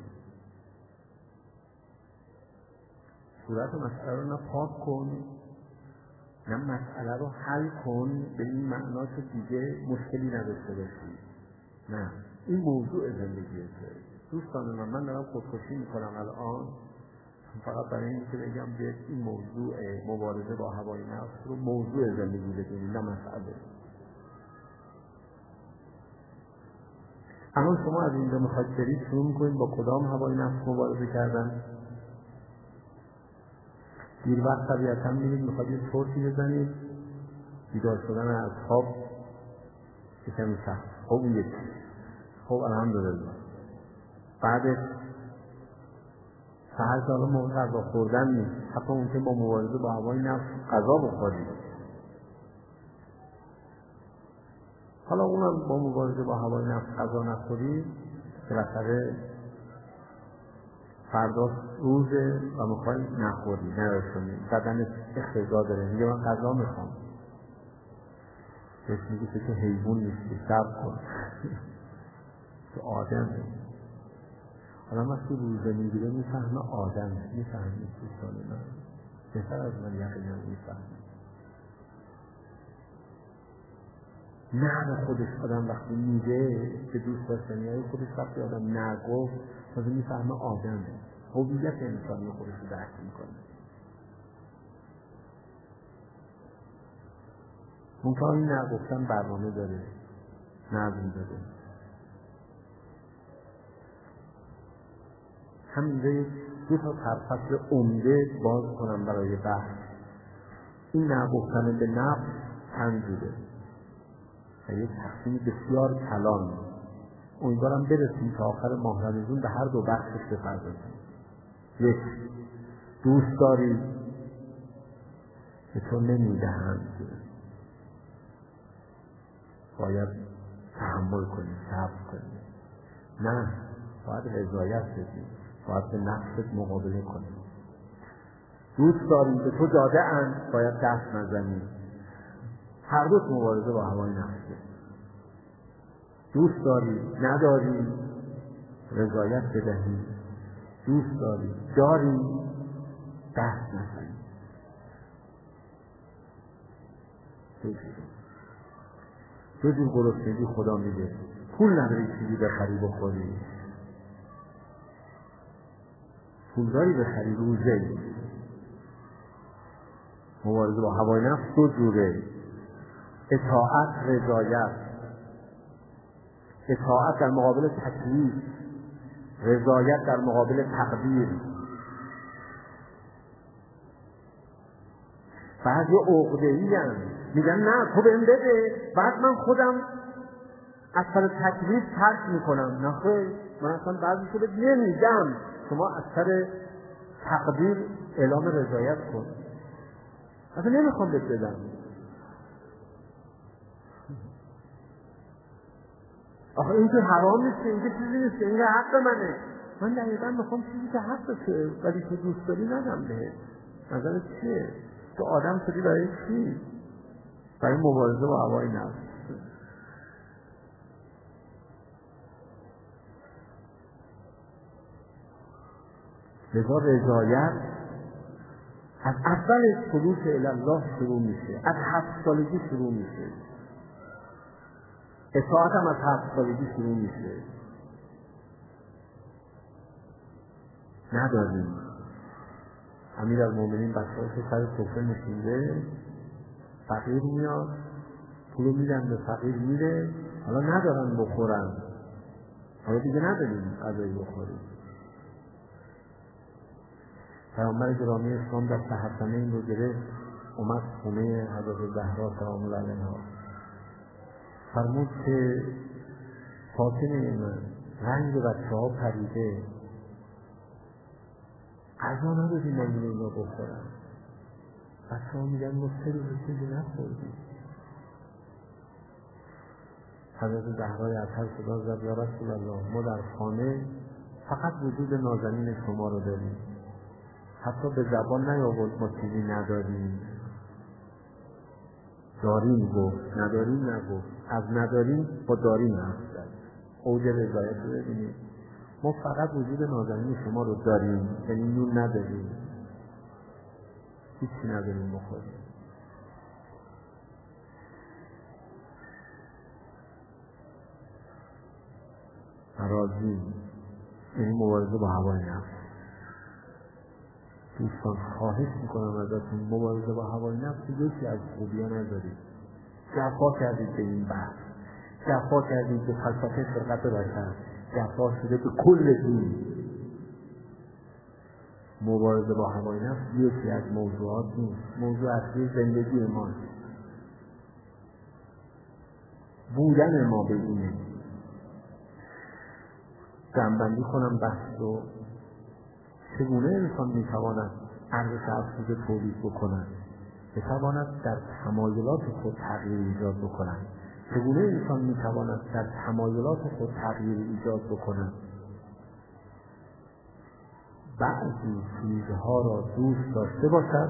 صورت مسئله رو نه پاک کن نه مسئله رو حل کن به این معنا که دیگه مشکلی نداشته باشی. نه، این موضوع زندگیه. دوستان من دارم خودکشی میکنم الان فقط برای این که بگم بیاید این موضوع مبارزه با هوای نفس رو موضوع زندگی بدونید نه مسئله. اما شما از اینجا میخواید برید شروع میکنید با کدام هوای نفس مبارزه کردن؟ دیر وقت طبیعتا میرید میخواید یه چرتی بزنید، بیدار شدن از خواب کمی سخت. خب اون یکی خب الحمدلله بعدش سهر سالا موقع غذا خوردن نیست، حتی ممکن با مبارزه با هوای نفس غذا بخورید. حالا اونم با مبارزه با هوای نفس غذا نخورید بالاخره فردا روزه و میخواید نخوری نرسونید، بدنت اختزا داره میگه من غذا میخوام، بهش میگه که حیوان نیستی صبر کن تو آدمه. حالا وقتی روزه میگیره میفهمه آدمه، میفهمه دوستان من بهتر از من یقینا میفهمه. نه به خودش آدم وقتی میگه به دوست داشتنی های خودش وقتی آدم نگفت تازه میفهمه آدمه، هویت انسانی خودش رو درک میکنه. ممکن این نگفتن برنامه داره نظم داره. همینجا دو تا سرفصل عمده باز کنم برای بحث. این نگفتن به نفس تنجوره و یک تقسیم بسیار کلان. امیدوارم برسیم تا آخر ماه رمضان به هر دو بخشش بپردازیم. یک، دوست داری که تو نمیدهند باید تحمل کنی صبر کنی، نه باید رضایت بدی، باید به نفست مقابله کنی. دوست داری که تو داده اند باید دست نزنی، هر دو مبارزه با هوای نفسه. دوست داری نداری رضایت بدهی، دوست داری دست نزنی. دو جور گرسنگی خدا میده، پول نداری چیزی بخری بخوری، پول داری بخری روزه. مبارزه با هوای نفس دو جوره، اطاعت رضایت. اطاعت در مقابل تکلیف، رضایت در مقابل تقدیر. بعضی عقده‌ای میگن نه تو بهم بده بعد من خودم از سر تکلیف ترک میکنم. نه خیر، من اصلا بعضی شده نمیدم، شما از سر تقدیر اعلام رضایت کن، اصلا نمیخوام بهت بدم. آخه این که حرام نیست، این که چیزی نیست، این که حق منه. من دقیقا میخوام چیزی که حقشه ولی تو دوست داری ندم بهت. نظرت چیه؟ تو آدم شدی برای چی؟ برای مبارزه با هوای نفس. لذا رضایت از اول سلوک الله شروع میشه، از 7 سالگی شروع میشه. اطاعت هم از 7 سالگی شروع میشه. نداریم امیرالمومنین بچه‌هاش سر سفره نشینده، فقیر میاد پولو میدن به فقیر میره، حالا ندارن بخورن، حالا دیگه نداریم غذایی بخوریم. پیامبر گرامی اسلام دست حسنه این رو گرفت، اومد خونه حضرت زهرا سلام الله علیها، فرمود که فاطمه من رنگ بچه ها پریده، غذا ندادیم من اینا بخورم. بچه ها میگن ما 3 روز چیزی نخوردیم. حضرت زهرا اطهر صدا زد یا رسول الله، ما در خانه فقط وجود نازنین شما رو داریم، حتی به زبان نیاورد ما چیزی نداریم. داریم گفت، نداریم نگفت. از نداریم با داریم حرف زد. اوج رضایت رو ببینید. ما فقط وجود نازنین شما رو داریم، یعنی نون نداریم، هیچی نداریم بخوریم. راضی. این مبارزه با هوای نفس. دوستان خواهش میکنم ازتون مبارزه با هوای نفس یکی از خوبی‌ها ندارید. جفا کردید به این بحث، جفا کردید به فلسفه خلقت بشر، جفا شده به کل دین. مبارزه با هوای نفس یکی از موضوعات نیست، موضوع اصلی زندگی ماست. بودن ما به اینه. جنبندی کنم بحث رو. چگونه انسان میتواند ارزش افزوده تولید بکند، بتواند در تمایلات خود تغییر ایجاد بکند؟ چگونه انسان میتواند در تمایلات خود تغییر ایجاد بکند؟ بعضی چیزها را دوست داشته باشد،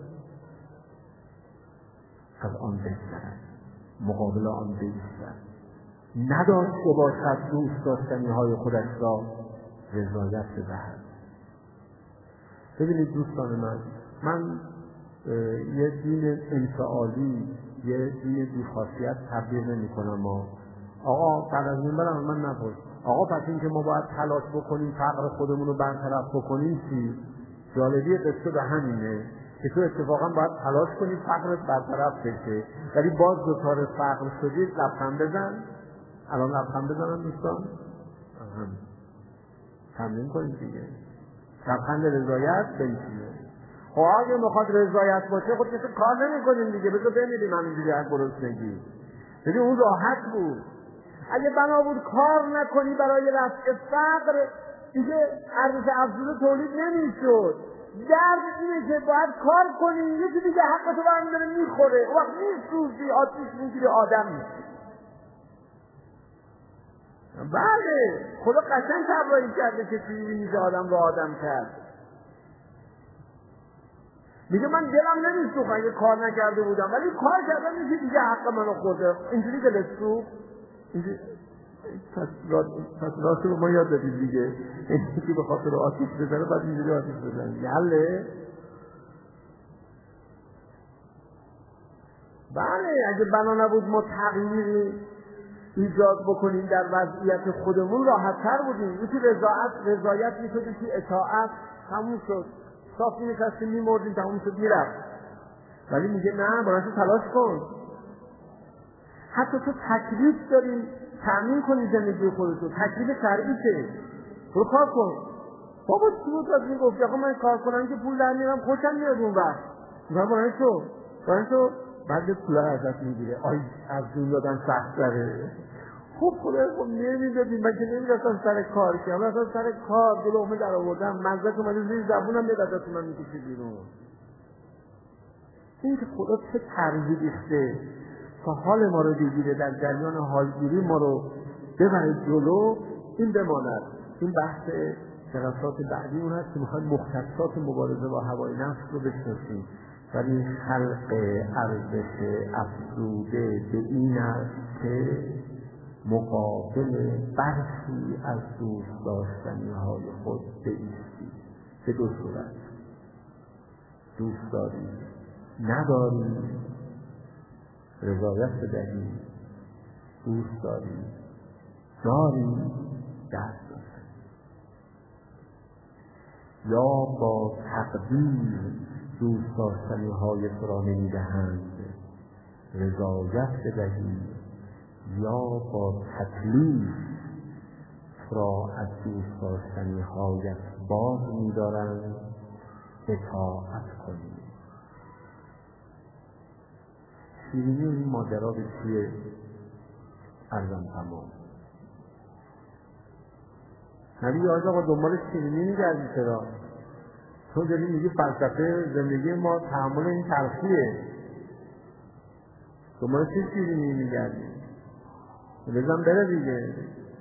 از آن بگذرد، مقابل آن بایستد. نداشته باشد دوست داشتنی های خودش را رضایت بدهد. ببینید دوستان من یه دین انفعالی، یه دین بی‌خاصیت تبلیغ نمی‌کنم. آقا بعد از این برام من نپرس آقا پس این که ما باید تلاش بکنیم فقر خودمون رو برطرف بکنیم چی؟ جالبی قصه به همینه که تو اتفاقا باید تلاش کنی فقرت برطرف بشه، ولی باز دوچار فقر شدی لبخند بزن. الان لبخند بزنن دوستان، تمرین کنید دیگه. لبخند رضایت بنشینه. خب اگه میخواد رضایت باشه خود کسی کار نمی‌کنیم دیگه، بذار بمیریم همینجوری از گرسنگی. ببین اون راحت بود. اگه بنا بود کار نکنی برای رفع فقر دیگه ارزش افزوده تولید نمیشد. درد اینه که باید کار کنی، یکی دیگه حق تو برمی‌داره میخوره، اون وقت میسوزی، آتیش میگیری، آدم میشی. بله خدا قشنگ طراحی کرده که چیزی میشه آدم رو آدم کرد. میگه من دلم نمیسوخت اگه کار نکرده بودم، ولی کار کردم میشه دیگه حق منو خورده. اینجوری دلت سوخت، اینجوری پس راست رو ما یاد دادیم دیگه. اینجوری که به خاطر آتیش بزنه بعد اینجوری آتیش بزنه. یله بله اگه بنا نبود ما تغییری ایجاد بکنیم در وضعیت خودمون راحت‌تر بودیم. یکی رضایت میشد، یکی اطاعت، تموم شد. صاف می‌نشستیم می‌مردیم، تموم شد میرفت. ولی میگه نه باید تلاش کن. حتی تو تکلیف داری تأمین کنی زندگی خودتو، تکلیف شرعیه. برو کار کن. بابا چی بود از این گفت آقا من کار کنم که پول در میارم، خوشم میاد اون وقت. میگم برای تو بعد پول ازت میگیره. آی از جون دادن سخت داره. خب نمیدادیم، من که نمیدادم سر کار که من اصلا سر کار دو لقمه در آوردم، مزدک اومده زیر زبونم یه دادت من میکشه بیرون. این که خدا چه طرزی ریخته تا حال ما رو بگیره، در جریان حالگیری ما رو ببره جلو، این بماند. این بحث جلسات بعدی اون هست که میخوایم مختصات مبارزه با هوای نفس رو بشناسیم. ولی خلق ارزش افزوده به این است که مقابل برخی از دوست داشتنی های خود بایستی. به دو صورت: دوست داری نداری رضایت بدهی، دوست داری داری دست بزن. یا با تقدیر دوست داشتنی های تو را نمیدهند رضایت بدهی، یا با تکلیف را از دوست داشتنی هایت باز می‌دارند اطاعت کنی. شیرینی این ماجرا به چیه؟ ارزم تمام. نبی آقا دنبال شیرینی میگردی چرا؟ تو داری میگی فلسفه زندگی ما تحمل این تلخیه، دنبال چه شیرینی میگردی؟ بزن بره دیگه.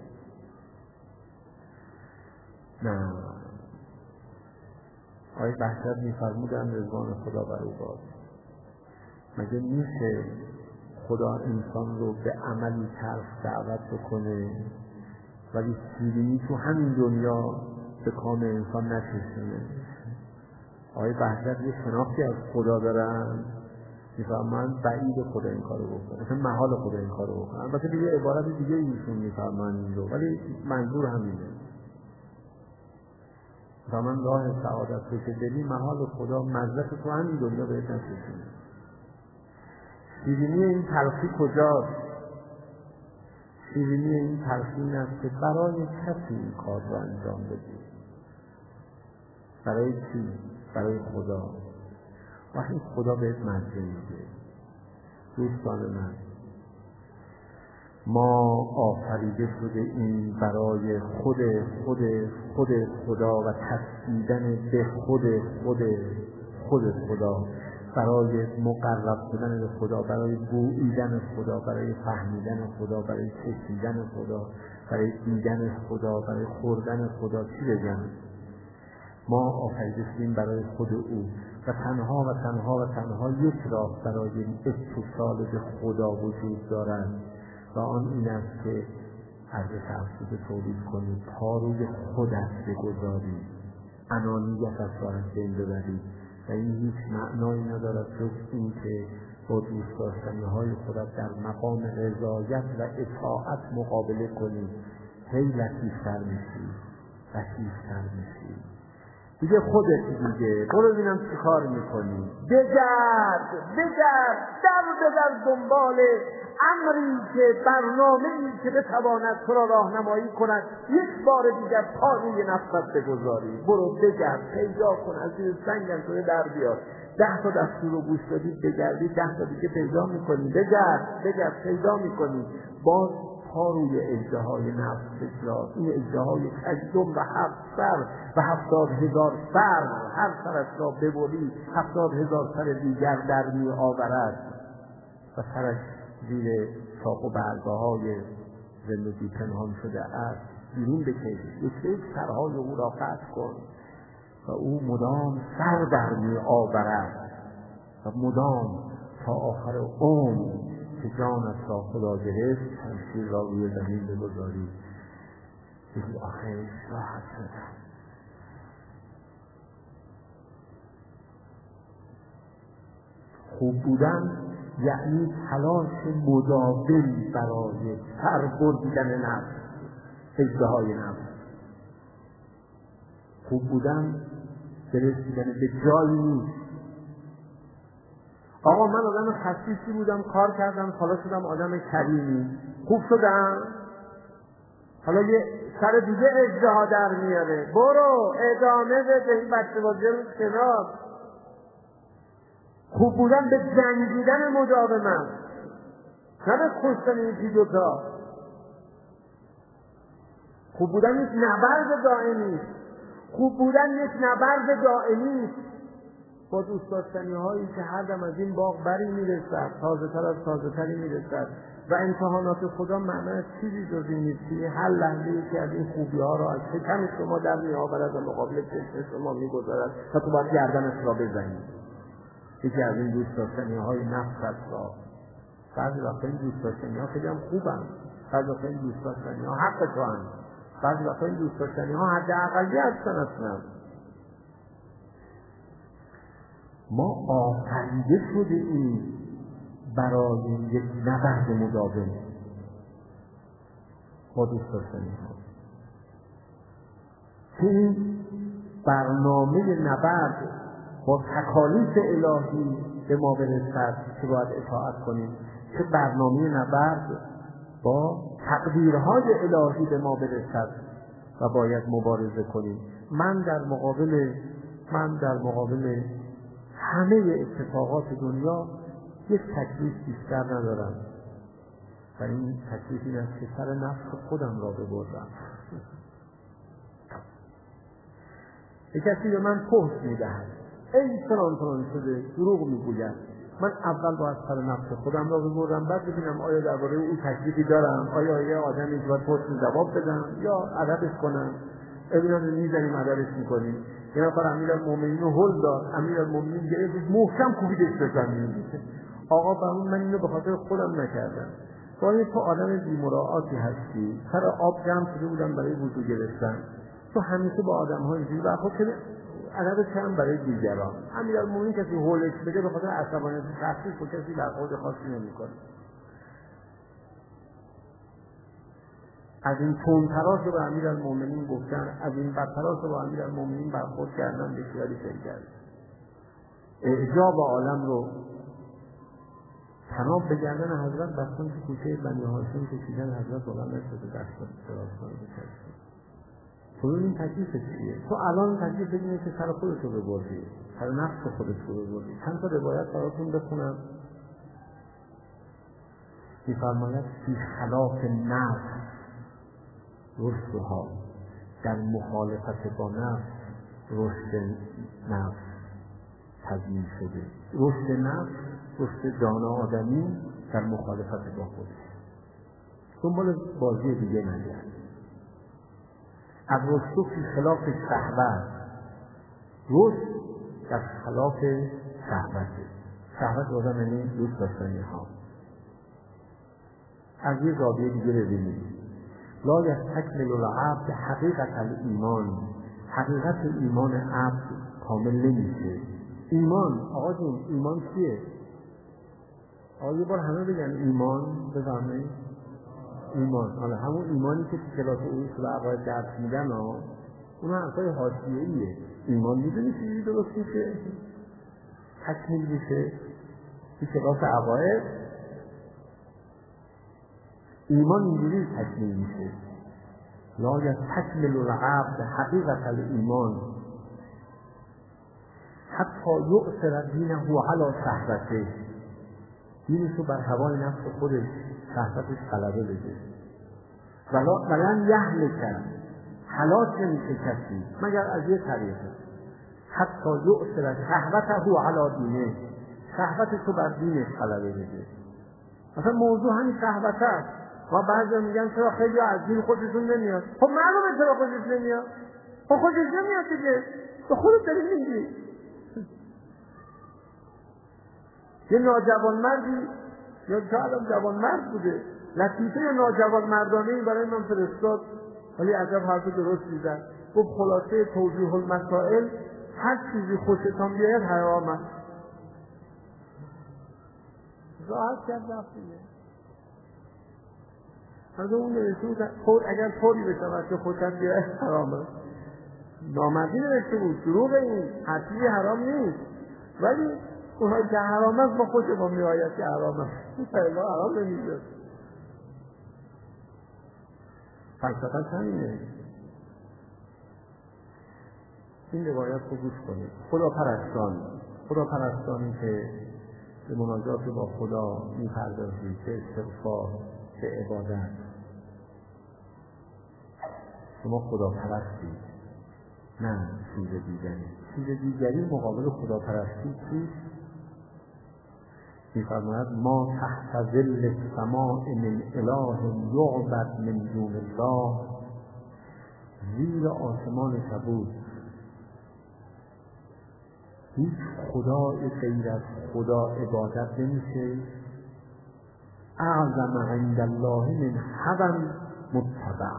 نه، آقای بهجت میفرمودن رضوان خدا بر او باد، مگه میشه خدا انسان رو به عملی تلخ دعوت بکنه ولی شیرینی تو همین دنیا به کام انسان نچشونه؟ آقای بهجت یه شناختی از خدا دارن، میفرمایند بعید خدا این کارو بکنه، مثلا محال خدا این کارو بکنه. البته دیگه عبارت دیگه ایشون میفرمایند این رو، ولی منظور همینه. میفرمایند راه سعادت رو که بری محال خدا مزدک تو همین دنیا بهت نچشونه. شیرینی این تلخی کجاست؟ شیرینی این تلخی این است که برای کسی این کار رو انجام بدی. برای چی؟ برای خدا. وقتی خدا بهت مزه میده. دوستان من، ما آفریده شده این برای خود خدا و تسبیدن به خود خدا، برای مقرب شدن به خدا، برای بوییدن خدا، برای فهمیدن خدا، برای چشیدن خدا، برای دیدن خدا، برای خوردن خدا. چی بگم؟ ما آفریده شدیم برای خود او و تنها یک راه برای اتصال به خدا وجود دارد و آن این است که ارزش افزوده تولید کنی، پا روی خودت بگذاری، انانیت از راه بین ببری و این هیچ معنایی ندارد جز این که با دوست داشتنی‌های خودت در مقام رضایت و اطاعت مقابله کنی. هی لطیفتر میشی دیگه خودت دیگه برو ببینم چی کار میکنی. بگرد در دنبال امری که برنامه‌ای که بتواند تو را راهنمایی کند، یک بار دیگر پا روی نفست بگذاری. برو بگرد، پیدا کن، از زیر سنگم شده در بیار. 10 تا دستور رو گوش بدی، بگردی 10 تا دیگه پیدا میکنی. بگرد پیدا میکنی. باز پا روی اژدهای نفس بگذار. این اژدهای کژدم و 7 سر و 70,000 سر، هر سرش را ببری 70,000 سر دیگر در می آورد و سرش زیر شاخ و برگه‌های زندگی پنهان شده است. بیرون بکش، یک سرهای او را قطع کن و او مدام سر در می آورد و مدام تا آخر عمر که جانت را خدا گرفت شمشیر را روی زمین بگذاری. بگی آخر راحت شدم. خوب بودن یعنی تلاش مداوم برای سربردیدن نفس، اژدهای نفس. خوب بودن برسیدن به جایی نیست. آقا من آدم خصیصی بودم، کار کردم، حالا شدم آدم کریمی، خوب شدم، حالا یه سر دیگه اژدها در میاره، برو ادامه بده، این بچه بازی رو کنار. خوب بودن به جنگیدن مداومت، نه به کشتن یکی دوتا. خوب بودن یک نبرد دائمی، خوب بودن یک نبرد دائمی با دوست داشتنی هایی که هر دم از این باغ بری میرسد، تازه تر از تازه تری میرسد و امتحانات خدا معنی چیزی جز این نیست که هر لحظه‌ای که از این خوبی ها را از شکم شما در میآورد و مقابل چشم شما میگذارد و تو باید گردنش را بزنید. یکی از این دوست داشتنی های نفست را، بعضی وقتا این دوست داشتنی ها خیلی هم خوبن، بعضی وقتا این دوست داشتنی ها حق تو هم، بعضی وقتا این دوست داشتنی ها حداقلی هستن. اصلا ما آفریده شده این برای یک نبرد مداوم با دوست داشتنی ها که این برنامه نبرد با تکالیف الهی به ما برسد که باید اطاعت کنیم، که برنامه نبرد با تقدیرهای الهی به ما برسد و باید مبارزه کنیم. من در مقابل همه اتفاقات دنیا یک تکلیف بیشتر ندارم و این تکلیف این است که سر نفس خودم را ببرم. یک کسی به من پست میدهد ای فلان شده، دروغ میگوید، من اول باید سر نفس خودم را ببرم، بعد ببینم آیا درباره او تکلیفی دارم، آیا یه آدمی که باید پست جواب بدم یا ادبش کنم. ببینم میزنیم ادبش میکنیم. یه نفر امیرالمومنین رو هل داد، امیرالمومنین گرفت محکم کوبیدش به زمین. آقا فرمود من اینو به خاطر خودم نکردم. ولی تو آدم بی‌مراعاتی هستی، سر آب جمع شده بودم برای وضو گرفتن، تو همیشه با آدم‌ها اینجوری برخورد کنی، ادب کم برای دیگران. امیرالمومنین کسی هولش بده به خاطر عصبانیت شخصی با کسی برخورد خاصی نمی‌کنه. از این تندتراش رو به امیرالمومنین گفتن، از این بدتراش رو با امیرالمومنین برخورد کردن، بسیاری فکر کرد. اعجاب عالم رو تناب به گردن حضرت بستن که کوچه بنی هاشم کشیدن، حضرت بلند نشد و دست دراز کنه. تو این تکلیف چیه؟ تو الان تکلیف اینه که سر خودت رو ببردی، سر نفس خودت رو ببردی. چند تا روایت براتون بخونم. می‌فرماید فی خلاف نفس رشدها، در مخالفت با نفس رشد نفس تضمین شده. رشد نفس، رشد جان آدمی در مخالفت با خودش. دنبال بازی دیگه نگرد. از رشد فی خلاف شهوت، رشد در خلاف شهوت آدم یعنی دوست داشتنی ها. از یه زاویه دیگه ببینید. لا یستکمل العبد حقیقت الایمان، حقیقت ایمان عبد کامل نمیشه. ایمان، آقا جون ایمان چیه؟ آقا یه بار همه بگن ایمان بفرمایید. ایمان، حالا همون ایمانی که تو کلاس اصول عقاید درس میدن اون حرفای حاشیه‌ایه. ایمان میدونی چیزی درست میشه؟ تکمیل میشه تو کلاس عقاید. ایمان اینجوری تکمیل میشه. لا یستکمل العبد حقیقت الایمان حتی یؤثر دینه علی شهوته، دینشو بر هوای نفس خودش، شهوتش غلبه بده. ولن یهلک، هلاک نمیشه کسی مگر از یه طریقه. حتی یؤثر شهوته علی دینه، شهوتشو بر دینش غلبه بده. مثلا موضوع همین شهوت است. و بعضی میگن چرا خیلی از دین خودشون نمیاد. خب معلومه چرا خودش نمیاد. خب خودش نمیاد دیگه، به خودت داری میگی. یه ناجوانمردی یا شاید هم جوانمرد بوده، لطیفه ناجوانمردانه‌ای برای من فرستاد، ولی عجب حرف درست میزد. گفت خلاصه توضیح المسائل، هر چیزی خوشتان بیاید حرام است. راحت کرد رفت دیگه. از اون نوشته بود اگر طوری بشود که خوشت بیاید حرام است. نامردی نوشته بود، دروغ این حتمی حرام نیست، ولی اونها که حرام است ما خوشمون میآید که حرام است. فعلا حرام نمیشه. فلسفه همینه. این روایت رو گوش کنید. خداپرستانی که به مناجات با خدا میپردازید، به استغفار، به عبادت. شما خداپرستید، نه چیز دیگری. چیز دیگری مقابل خداپرستی چیست؟ می‌فرماید ما تحت ظل السماء من اله یعبد من دون الله، زیر آسمان کبود هیچ خدای غیر از خدا عبادت نمیشه. اعظم عند الله من هوى متبع،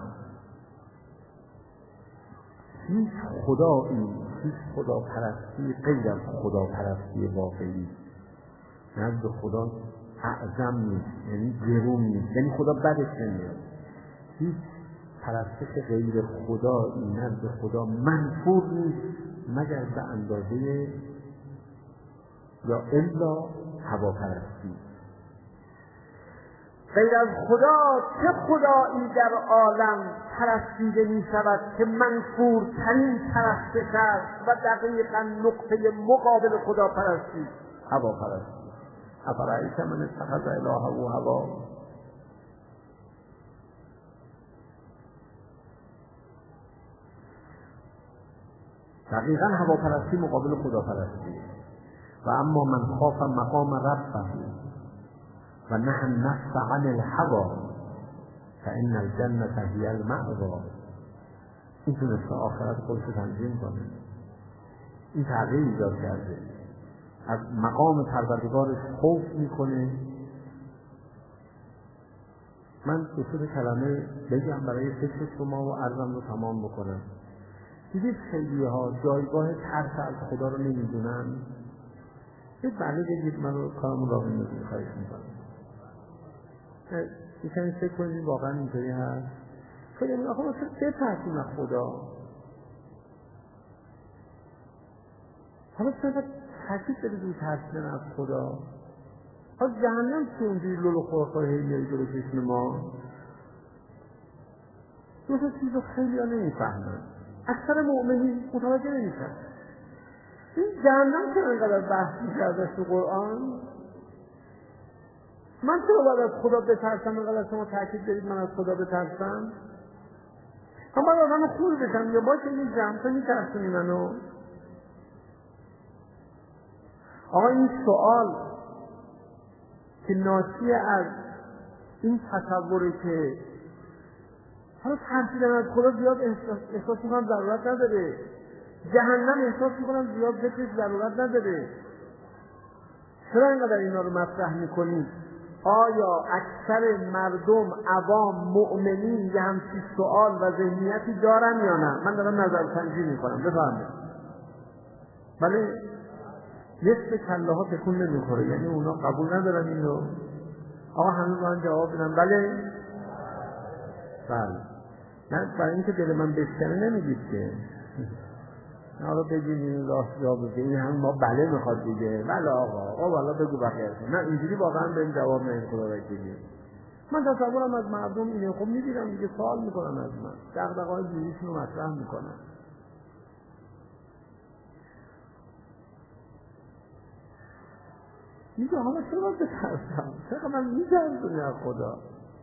هیچ خدایی، هیچ خداپرستی غیر از خداپرستی واقعی نزد خدا اعظم نیست، یعنی گرون نیست، یعنی خدا بدش نمیاد. هیچ پرستش غیر خدایی نزد خدا منفور نیست مگر به اندازه یا الا هواپرستی. غیر از خدا چه خدایی در عالم پرستیده می شود که منفورترین پرستش است و دقیقا نقطه مقابل خدا پرستی هواپرستی. افرأیت من اتخذ الهه هواه. دقیقاً هواپرستی مقابل خداپرستی. و اما من خاف مقام ربه و نهى النفس عن الهوى فإن الجنة هي المأوى. این تونسته آخرت خودش رو تنظیم کنه، این تغییر ایجاد کرده، از مقام پروردگارش خوف میکنه. من دو سه کلمه بگم برای فکر شما و عرضم رو تمام بکنم. دیدید خیلی ها جایگاه ترس از خدا رو نمیدونن. یک بله بگید من رو کارمون را بندازید، خواهش میکنم. میکنید فکر کنید واقعا اینطوری هست. خیلی میگه آخه ما بترسیم از خدا. حالا چقدر تاکید دارید روی ترسیدن از خدا. حالا جهنم چه اونجوری لولو خورخور هیلیایی جلو چشم ما؟ دو تا چیز رو خیلی ها نمیفهمن، اکثر مؤمنین متوجه نمیشن. این جهنم چرا اینقدر بحث میشه ازش تو قرآن؟ من چرا باید از خدا بترسم؟ اینقدر شما تاکید دارید من از خدا بترسم؟ من باید آدم خوب بشم یا باشه این جمعه میترسونی منو؟ آقا این سوال که ناشی از این تصوره که حالا ترسیدن از خدا زیاد احساس میکنم ضرورت نداره، جهنم احساس میکنم زیاد ذکرش ضرورت نداره. چرا اینقدر اینا رو مطرح میکنید؟ آیا اکثر مردم عوام مؤمنین یه همچین سوال و ذهنیتی دارن یا نه؟ من دارم نظرسنجی میکنم، بفرمایید. بله، نصف کله ها تکون نمیخوره، یعنی اونا قبول ندارن اینو. آقا هنوز من جواب بدم بله؟ بله. نه برای اینکه دل من بشکنه نمیگید که حالا بگید این راست جواب بگید این هم ما بله میخواد دیگه. بله آقا والا بگو بخیر. نه اینجوری واقعا بهم جواب نمیدید. خدا وکیلی من تصورم از مردم اینه. خب میبینم دیگه سوال میکنن از من، دغدغه‌های دینیشون رو مطرح میکنن. میگه حالا چرا بترسم؟ چرا من میترسونی از خدا؟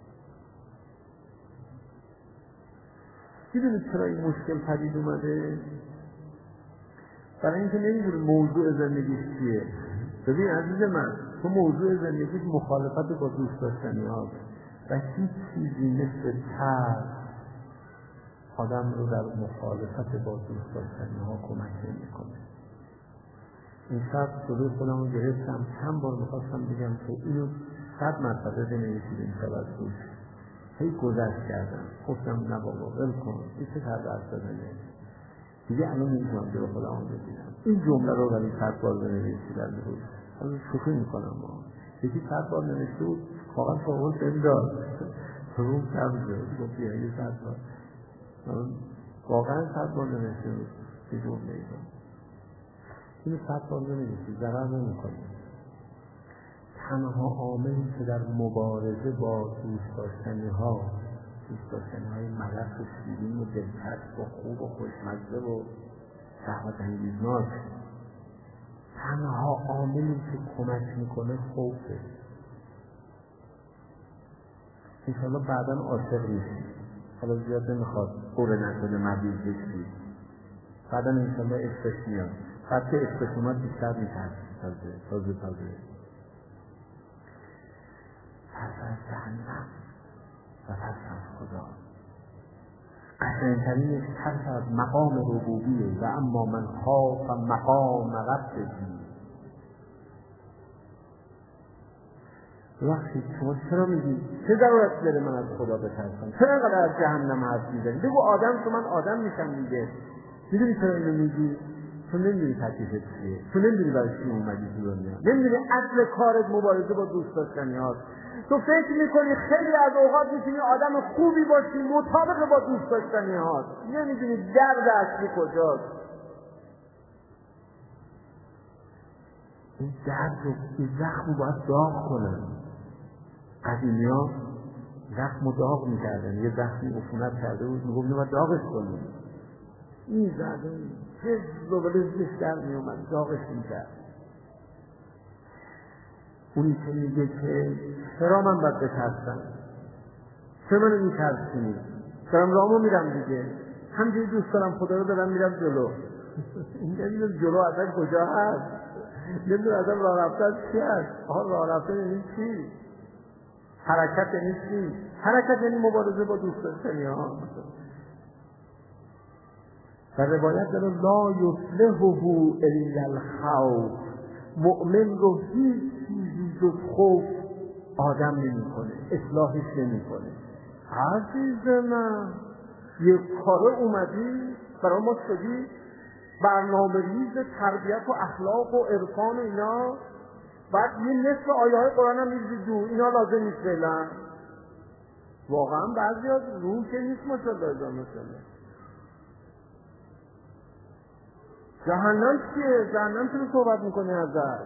دیدونید چرا این مشکل پدید اومده؟ برای اینکه نمیدونه موضوع زندگیش چیه. ببین عزیز من، تو موضوع زندگیش مخالفت با دوست داشتنی هاست و هیچ چیزی مثل ترس آدم رو در مخالفت با دوست داشتنی ها کمک نمی‌کنه. این شب جلوی خودم رو گرفتم، چند بار میخواستم بگم که اینو 100 مرتبه بنویسید این شب از روش. هی گذشت کردم، گفتم نه بابا ول کن، این چه درد دادنه دیگه. الان نمیتونم جلوی خودم رو بگیرم. این جمله رو ولی 100 بار بنویسید از روش. الان شوخی میکنم ما. یکی 100 بار نوشته بود، واقعا فاقل بهم داد روم سبزه، گفت بیا یه 100 بار. واقعا 100 بار نوشته بود یه جمله ایدان. اینو 100 بار بنویسید، ضرر نمی‌کنه. تنها عاملی که در مبارزه با دوست داشتنی‌های ملک و شیرین و دلچسب و خوب و خوشمزه و شهوت‌انگیزناک، تنها عاملی که کمک میکنه خوفه. انشاءالله بعداً عاشق میشید. حالا زیاد نمیخواد قره نکنه مدیز بشید. بعداً انشاءالله عشقش میاد. بعد که عشقش اومد بیشتر میترسید. تازه ترس از جهنم و ترس از خدا. قشنگترینش ترس از مقام ربوبیه. و اما من خاف مقام ربه. وقتی شما چرا میگید چه ضرورت داره من از خدا بترسم؟ چرا اینقدر از جهنم حرف میزنی؟ بگو آدم تو من آدم میشم دیگه. میدونی چرا اینو میگی؟ تو نمیدونی تکلیفت چیه، تو نمیدونی برای چی اومدی تو دنیا، نمیدونی اصل کارت مبارزه با دوست داشتنی هاست. تو فکر میکنی خیلی از اوقات میتونی آدم خوبی باشی مطابق با دوست داشتنی هاست، نمیدونی درد اصلی کجاست. این درد رو، این زخم رو باید داغ کنن. قدیمی ها زخم رو داغ میکردن. یه زخمی عفونت کرده بود میگفت اینو باید داغش کنیم. میزدن حزب و بلزش در میومد داغش میکرد. اونی که میگه که چرا من باید بترسم؟ چرا منو میترسونی؟ دارم رامو میرم دیگه، همجوری دوست دارم خدا رو دارم میرم جلو. این نمیدونه جلو اصلا کجا هست، نمیدونه اصلا راه رفتن چی هست. راه رفتن یعنی چی؟ حرکت یعنی چی؟ حرکت یعنی مبارزه با دوست داشتنی ها. و روایت داره لا یصلحه الا الخوف، مؤمن رو هیچ چیزی جز خوف آدم نمی‌کنه، اصلاحش نمی‌کنه. عزیز من یک کاره اومدی برای ما شدی برنامه ریز تربیت و اخلاق و عرفان و اینا، بعد یه نصف آیه های قرآن هم می‌ریزی دو، اینا لازم نیست فعلا. واقعا بعضی از روح که نیست ماشاءالله. جهنم چیه؟ جهنم چرا صحبت میکنی ازش؟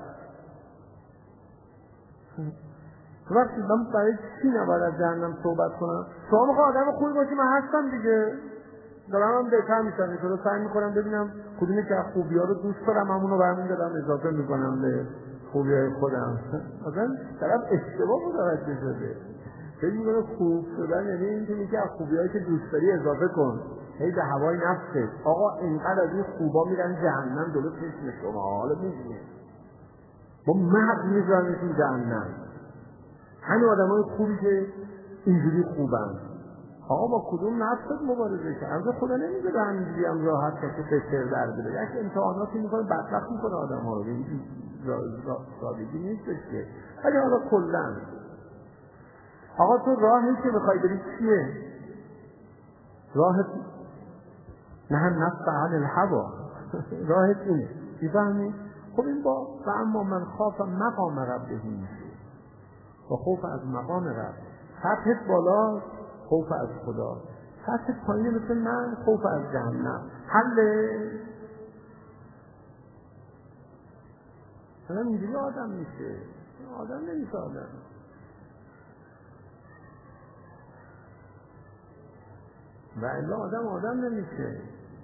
وقتی من برای چی نباید از جهنم صحبت کنم؟ شما میخواه آدم خوبی باشی، من هستم دیگه، دارم هم بهتر میشم، اینطور سعی میکنم ببینم کدومی که خوبی ها رو دوست دارم همونو برمون دارم اضافه میکنم به خوبی های خودم. اصلا طرف اشتباه متوجه شده، فکر میکنه خوب شدن یعنی این که میگه از خوبی هایی که دوست داری اضافه کن، هی به هوای نفسه. آقا اینقدر از این خوبا میرن جهنم جلو چشم شما، حالا میدونی با مرد میزنشون جهنم. همین آدم های خوبی که اینجوری خوبن، آقا با کدوم نفست مبارزه کرد؟ از خدا نمیگه به همینجوری هم راحت کسی بسر در بده، یک امتحاناتی میکنه بدبخت میکنه آدم ها رو، سادگی نیستش که. ولی حالا کلن آقا تو راهی که بخوای بری چیه؟ راهت نه نفس عن الهوا، راهت اینه، میفهمی؟ خب این با و اما من خاف مقام ربه میشه، با خوف از مقام رب. سطحت بالا خوف از خدا، سطحت پایینه مثل من خوف از جهنم. حله الان اینجوری آدم میشه، آدم نمیشه آدم. و الا آدم نمیشه.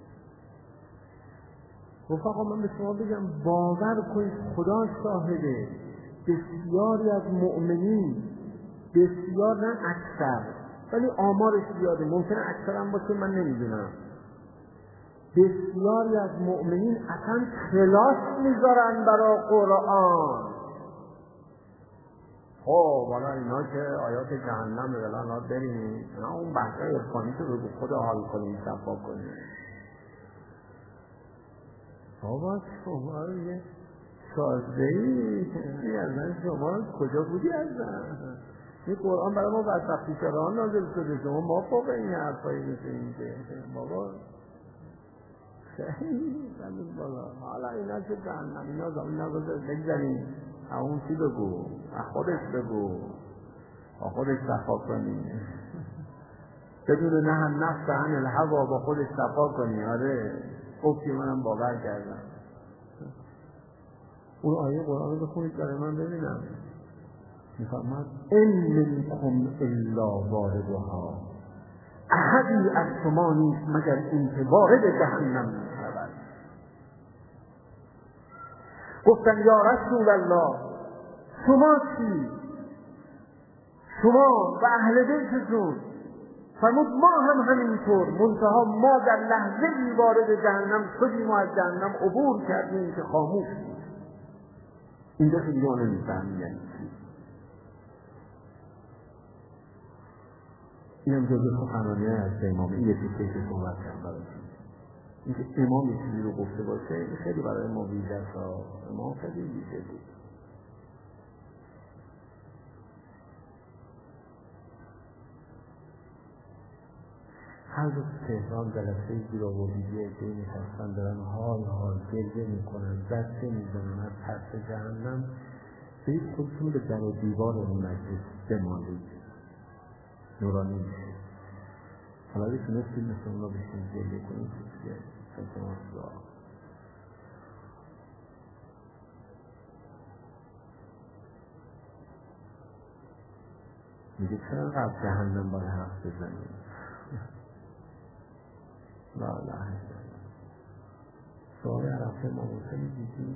رفقا من به شما بگم باور کنید خدا شاهده، بسیاری از مؤمنین، بسیار نه اکثر ولی آمارش زیاده، ممکنه اکثر هم باشه من نمیدونم، بسیاری از مؤمنین اصلا کلاس میذارن برای قرآن. خب حالا اینا که آیات جهنم الان بریم اون بحث عرفانی تو رو خود حال کنیم، صفا کنیم. بابا شما یه شازدهی ازن، شما کجا بودی ازن؟ این قرآن برای ما بدبختی چرا نازل شده، شما ما فوق این حرفایی مثل این که بابا خیلی زمین بالا. حالا اینا چه جهنم، اینا زمین نازل بگذاریم، اون چی بگو، خودش بگو، خودش صفا کنی، بدون نه نفس عن الهوا با خودش صفا کنی. آره اوکی منم باور کردم. اون آیه قرآن رو بخونید برای من ببینم. میفرماد ان منکم الا واردها، احدی از شما نیست مگر اینکه وارد جهنم میشود. گفتن یا رسول الله شما چی؟ شما و اهل بیتتون؟ فرمود ما هم همینطور، منتها ما در لحظه‌ای وارد جهنم شدیم و از جهنم عبور کردیم که خاموش بود. اینجا خیلی ها نمیفهمی یعنی چی. اینم جزء سخنرانی از امام، این یکی که صحبت کردم برای اینکه امام یه چیزی رو گفته باشه این خیلی برای ما ویژه است. امام خیلی ویژه بود. هر روز تهران جلسه گیر آوردی عده‌ای نشستن دارن حال گریه میکنن، دسته میزنن از ترس جهنم. برید خودتون به در و دیوار اون مجلس بمانید، نورانی میشه. حالا بتونستید مثل اونا بشین گریه کنید که سنتماس را میگه چرا قبل جهنم باید حرف بزنید؟ لا اله الا الله. سوال عرفه ما موسیقی دیدی؟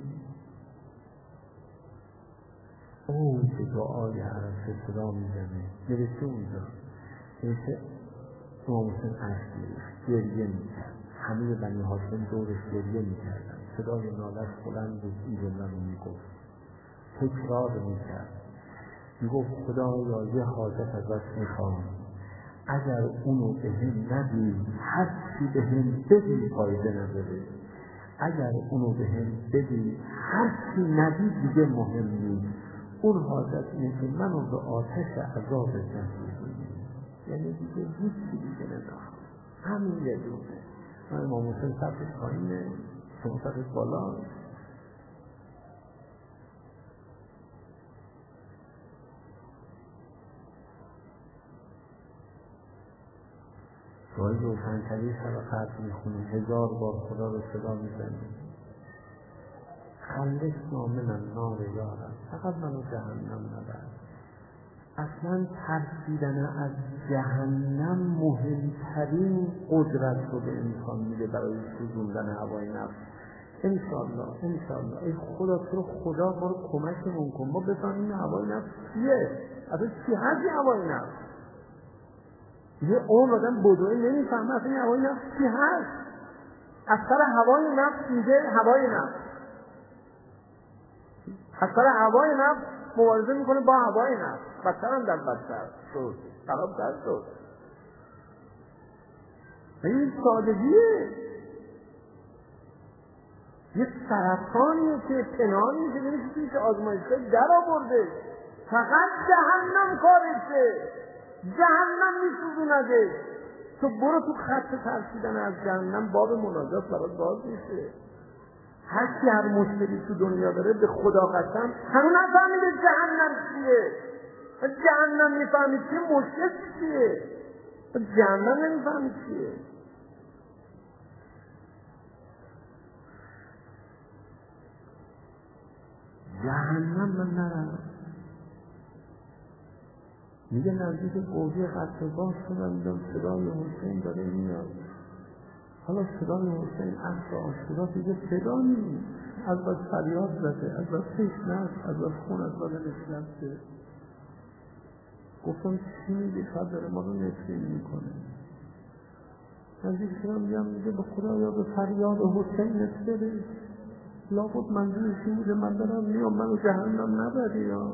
اون که دعای عرفه صدا میزنه نوشته اونجا، نوشته ما موسیقی عشق میریخت، گریه میکرد، همه بنی هاشم دورش گریه میکردن. صدای نالش بلند بود، این جمله رو میگفت، تکرار میکرد، میگفت خدایا یه حاجت ازت میخوام، اگر اونو به هم ندی هر چی به هم بدی فایده نداره، اگر اونو به هم بدی هر چی ندی دیگه مهم نیست. اون حاجت اینه که منو به آتش عذاب نکشونی، یعنی دیگه هیچی دیگه نمیخوام، همین یه دونه. امام حسین سطح پایینه، شما سطح بالا. گاهی روشن‌تری شب قدر میخونیم، 1000 بار خدا رو صدا میزنیم، خلصنا من النار یارب، فقط منو جهنم نبر. اصلا ترسیدن از جهنم مهمترین قدرت رو به انسان میده برای سوزوندن هوای نفس. انشالله ای خدا تو رو خدا ما رو کمکمون کن، ما بفهمیم هوای نفس چیه، اصلا چی هست این هوای نفس. یه عمر آدم بدوی نمیفهمه اصلا این هوای نفس چی هست. از سر هوای نفس میگه هوای نفس، از سر هوای نفس مبارزه میکنه با هوای نفس، بدتر هم در بدتر شد، خرابتر شد. این سادگیه، یه سرطانیه که پنهانی میشه، نمیشه که آزمایشگاه در آورده. فقط جهنم کارشه، جهنم میسوزونده. تو برو تو خط ترسیدن از جهنم، باب مناجات برات باز میشه. هر کی هر مشکلی تو دنیا داره به خدا قسم هنوز نفهمیده جهنم چیه. جهنم میفهمید چیه، مشکل چیه. جهنم نمیفهمید چیه. جهنم من نرم. میگه نزدیک گوجه قصرگاه شدم، دیدم صدای حسین داره میاد. حالا صدای حسین عصر آشورا دیگه صدا نیست، از بس فریاد زده، از بس تشنه است، از بس خون از بدنش رفته. گفتم چی میگه؟ شاید داره ما رو نفرین میکنه. نزدیک شدم میگه به خدا یا به فریاد حسین نفره، لابد منظورش این بوده من دارم میام منو جهنم نبری یا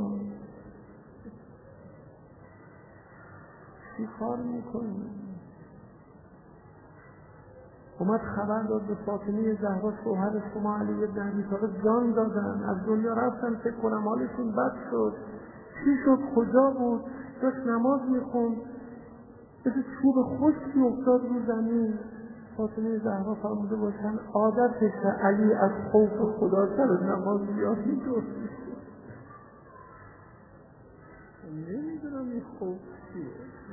چی کار میکنی؟ اومد خبر داد به فاطمه زهرا شوهر شما علی بن ابی طالب جان دادن، از دنیا رفتن، فکر کنم حالشون بد شد. چی شد؟ کجا بود؟ داشت نماز میخوند، مثل چوب خشکی افتاد رو زمین. فاطمه زهرا فرموده باشن عادتش علی از خوف خدا سر نماز بیاد میدوست. نمیدونم این خوف چیه.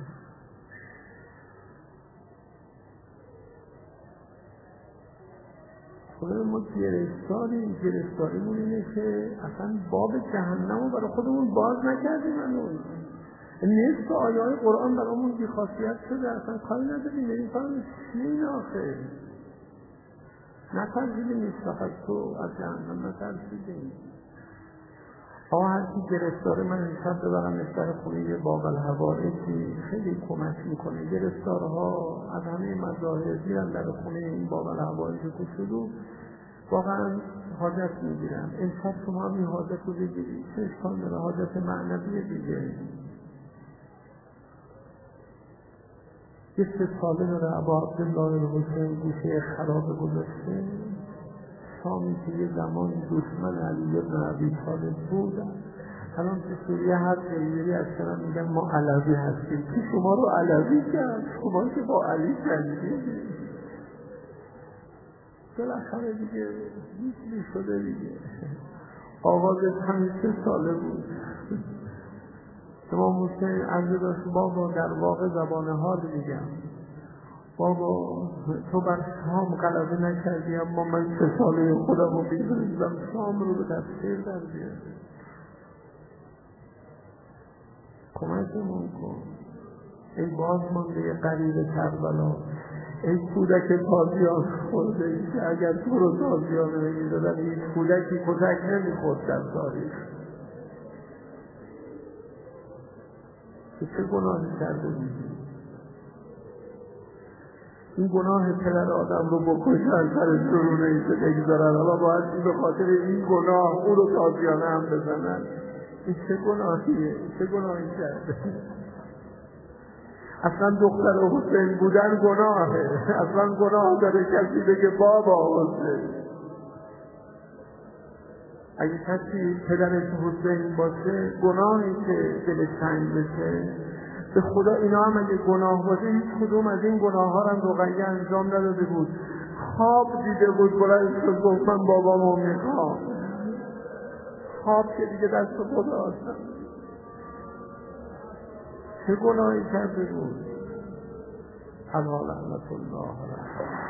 خدا ما گرفتاریمون اینه که اصلا باب جهنم رو برای خودمون باز نکردیم. هنوز نصف آیات قرآن برامون بی‌خاصیت شده، اصلا کاری نداریم نمی‌فهمیم چیه این آخه. نترسیدیم نیست فقط تو از جهنم نترسیدیم. آقا هر کی گرفتاره من امشب ببرم نشتر خونه باب الحوائجی خیلی کمک میکنه. گرفتارها از همه مذاهب میرن در خونه این باب الحوائج کوچولو واقعا حاجت میگیرن. امشب شما هم این حاجت رو بگیرید، چه اشکال داره، حاجت معنوی دیگه. یه 3 ساله داره ابا عبدالله الحسین گوشه خراب گذاشته، شامی که یه زمان دشمن علی بن ابی طالب بود. الان تو سوریه هر جایی از کنم میگن ما علوی هستیم، کی شما رو علوی کرد؟ شما که با علی جنگیدید. بالاخره دیگه هیچی شده دیگه. آغازش همین 3 ساله بود. امام حسین عرض داشت بابا در واقع زبان حال میگم، بابا تو بر شام غلبه نکردی اما من 3 ساله خودم رو میدونم شام رو به دستیر در بیاره. کمکمون کن ای بازمانده قریب کربلا، ای کودک تازیان خورده ای که اگر تو رو تازیان نمیدادن هیچ کودکی کودک نمیخورد در تاریخ. چه گناهی کرده بودی؟ این گناه پدر آدم رو بکشن سر سرونه ایسه بگذارن، حالا باید این به خاطر این گناه او رو تازیانه هم بزنن. این چه گناهیه؟ چه گناهی کرده؟ اصلا دختر حسین بودن گناهه، اصلا گناه داره کسی بگه بابا حسین. اگه کسی پدرش حسین باشه گناهی که دلش تنگ بشه، به خدا اینا هم اگه گناه باشه هیچ کدوم از این گناه ها رو رقیه انجام نداده بود. خواب دیده بود بلند شد گفت من بابامو میخوام. خواب که دیگه دست خدا هستم. چه گناهی کرده بود؟ علی لعنت الله علیه.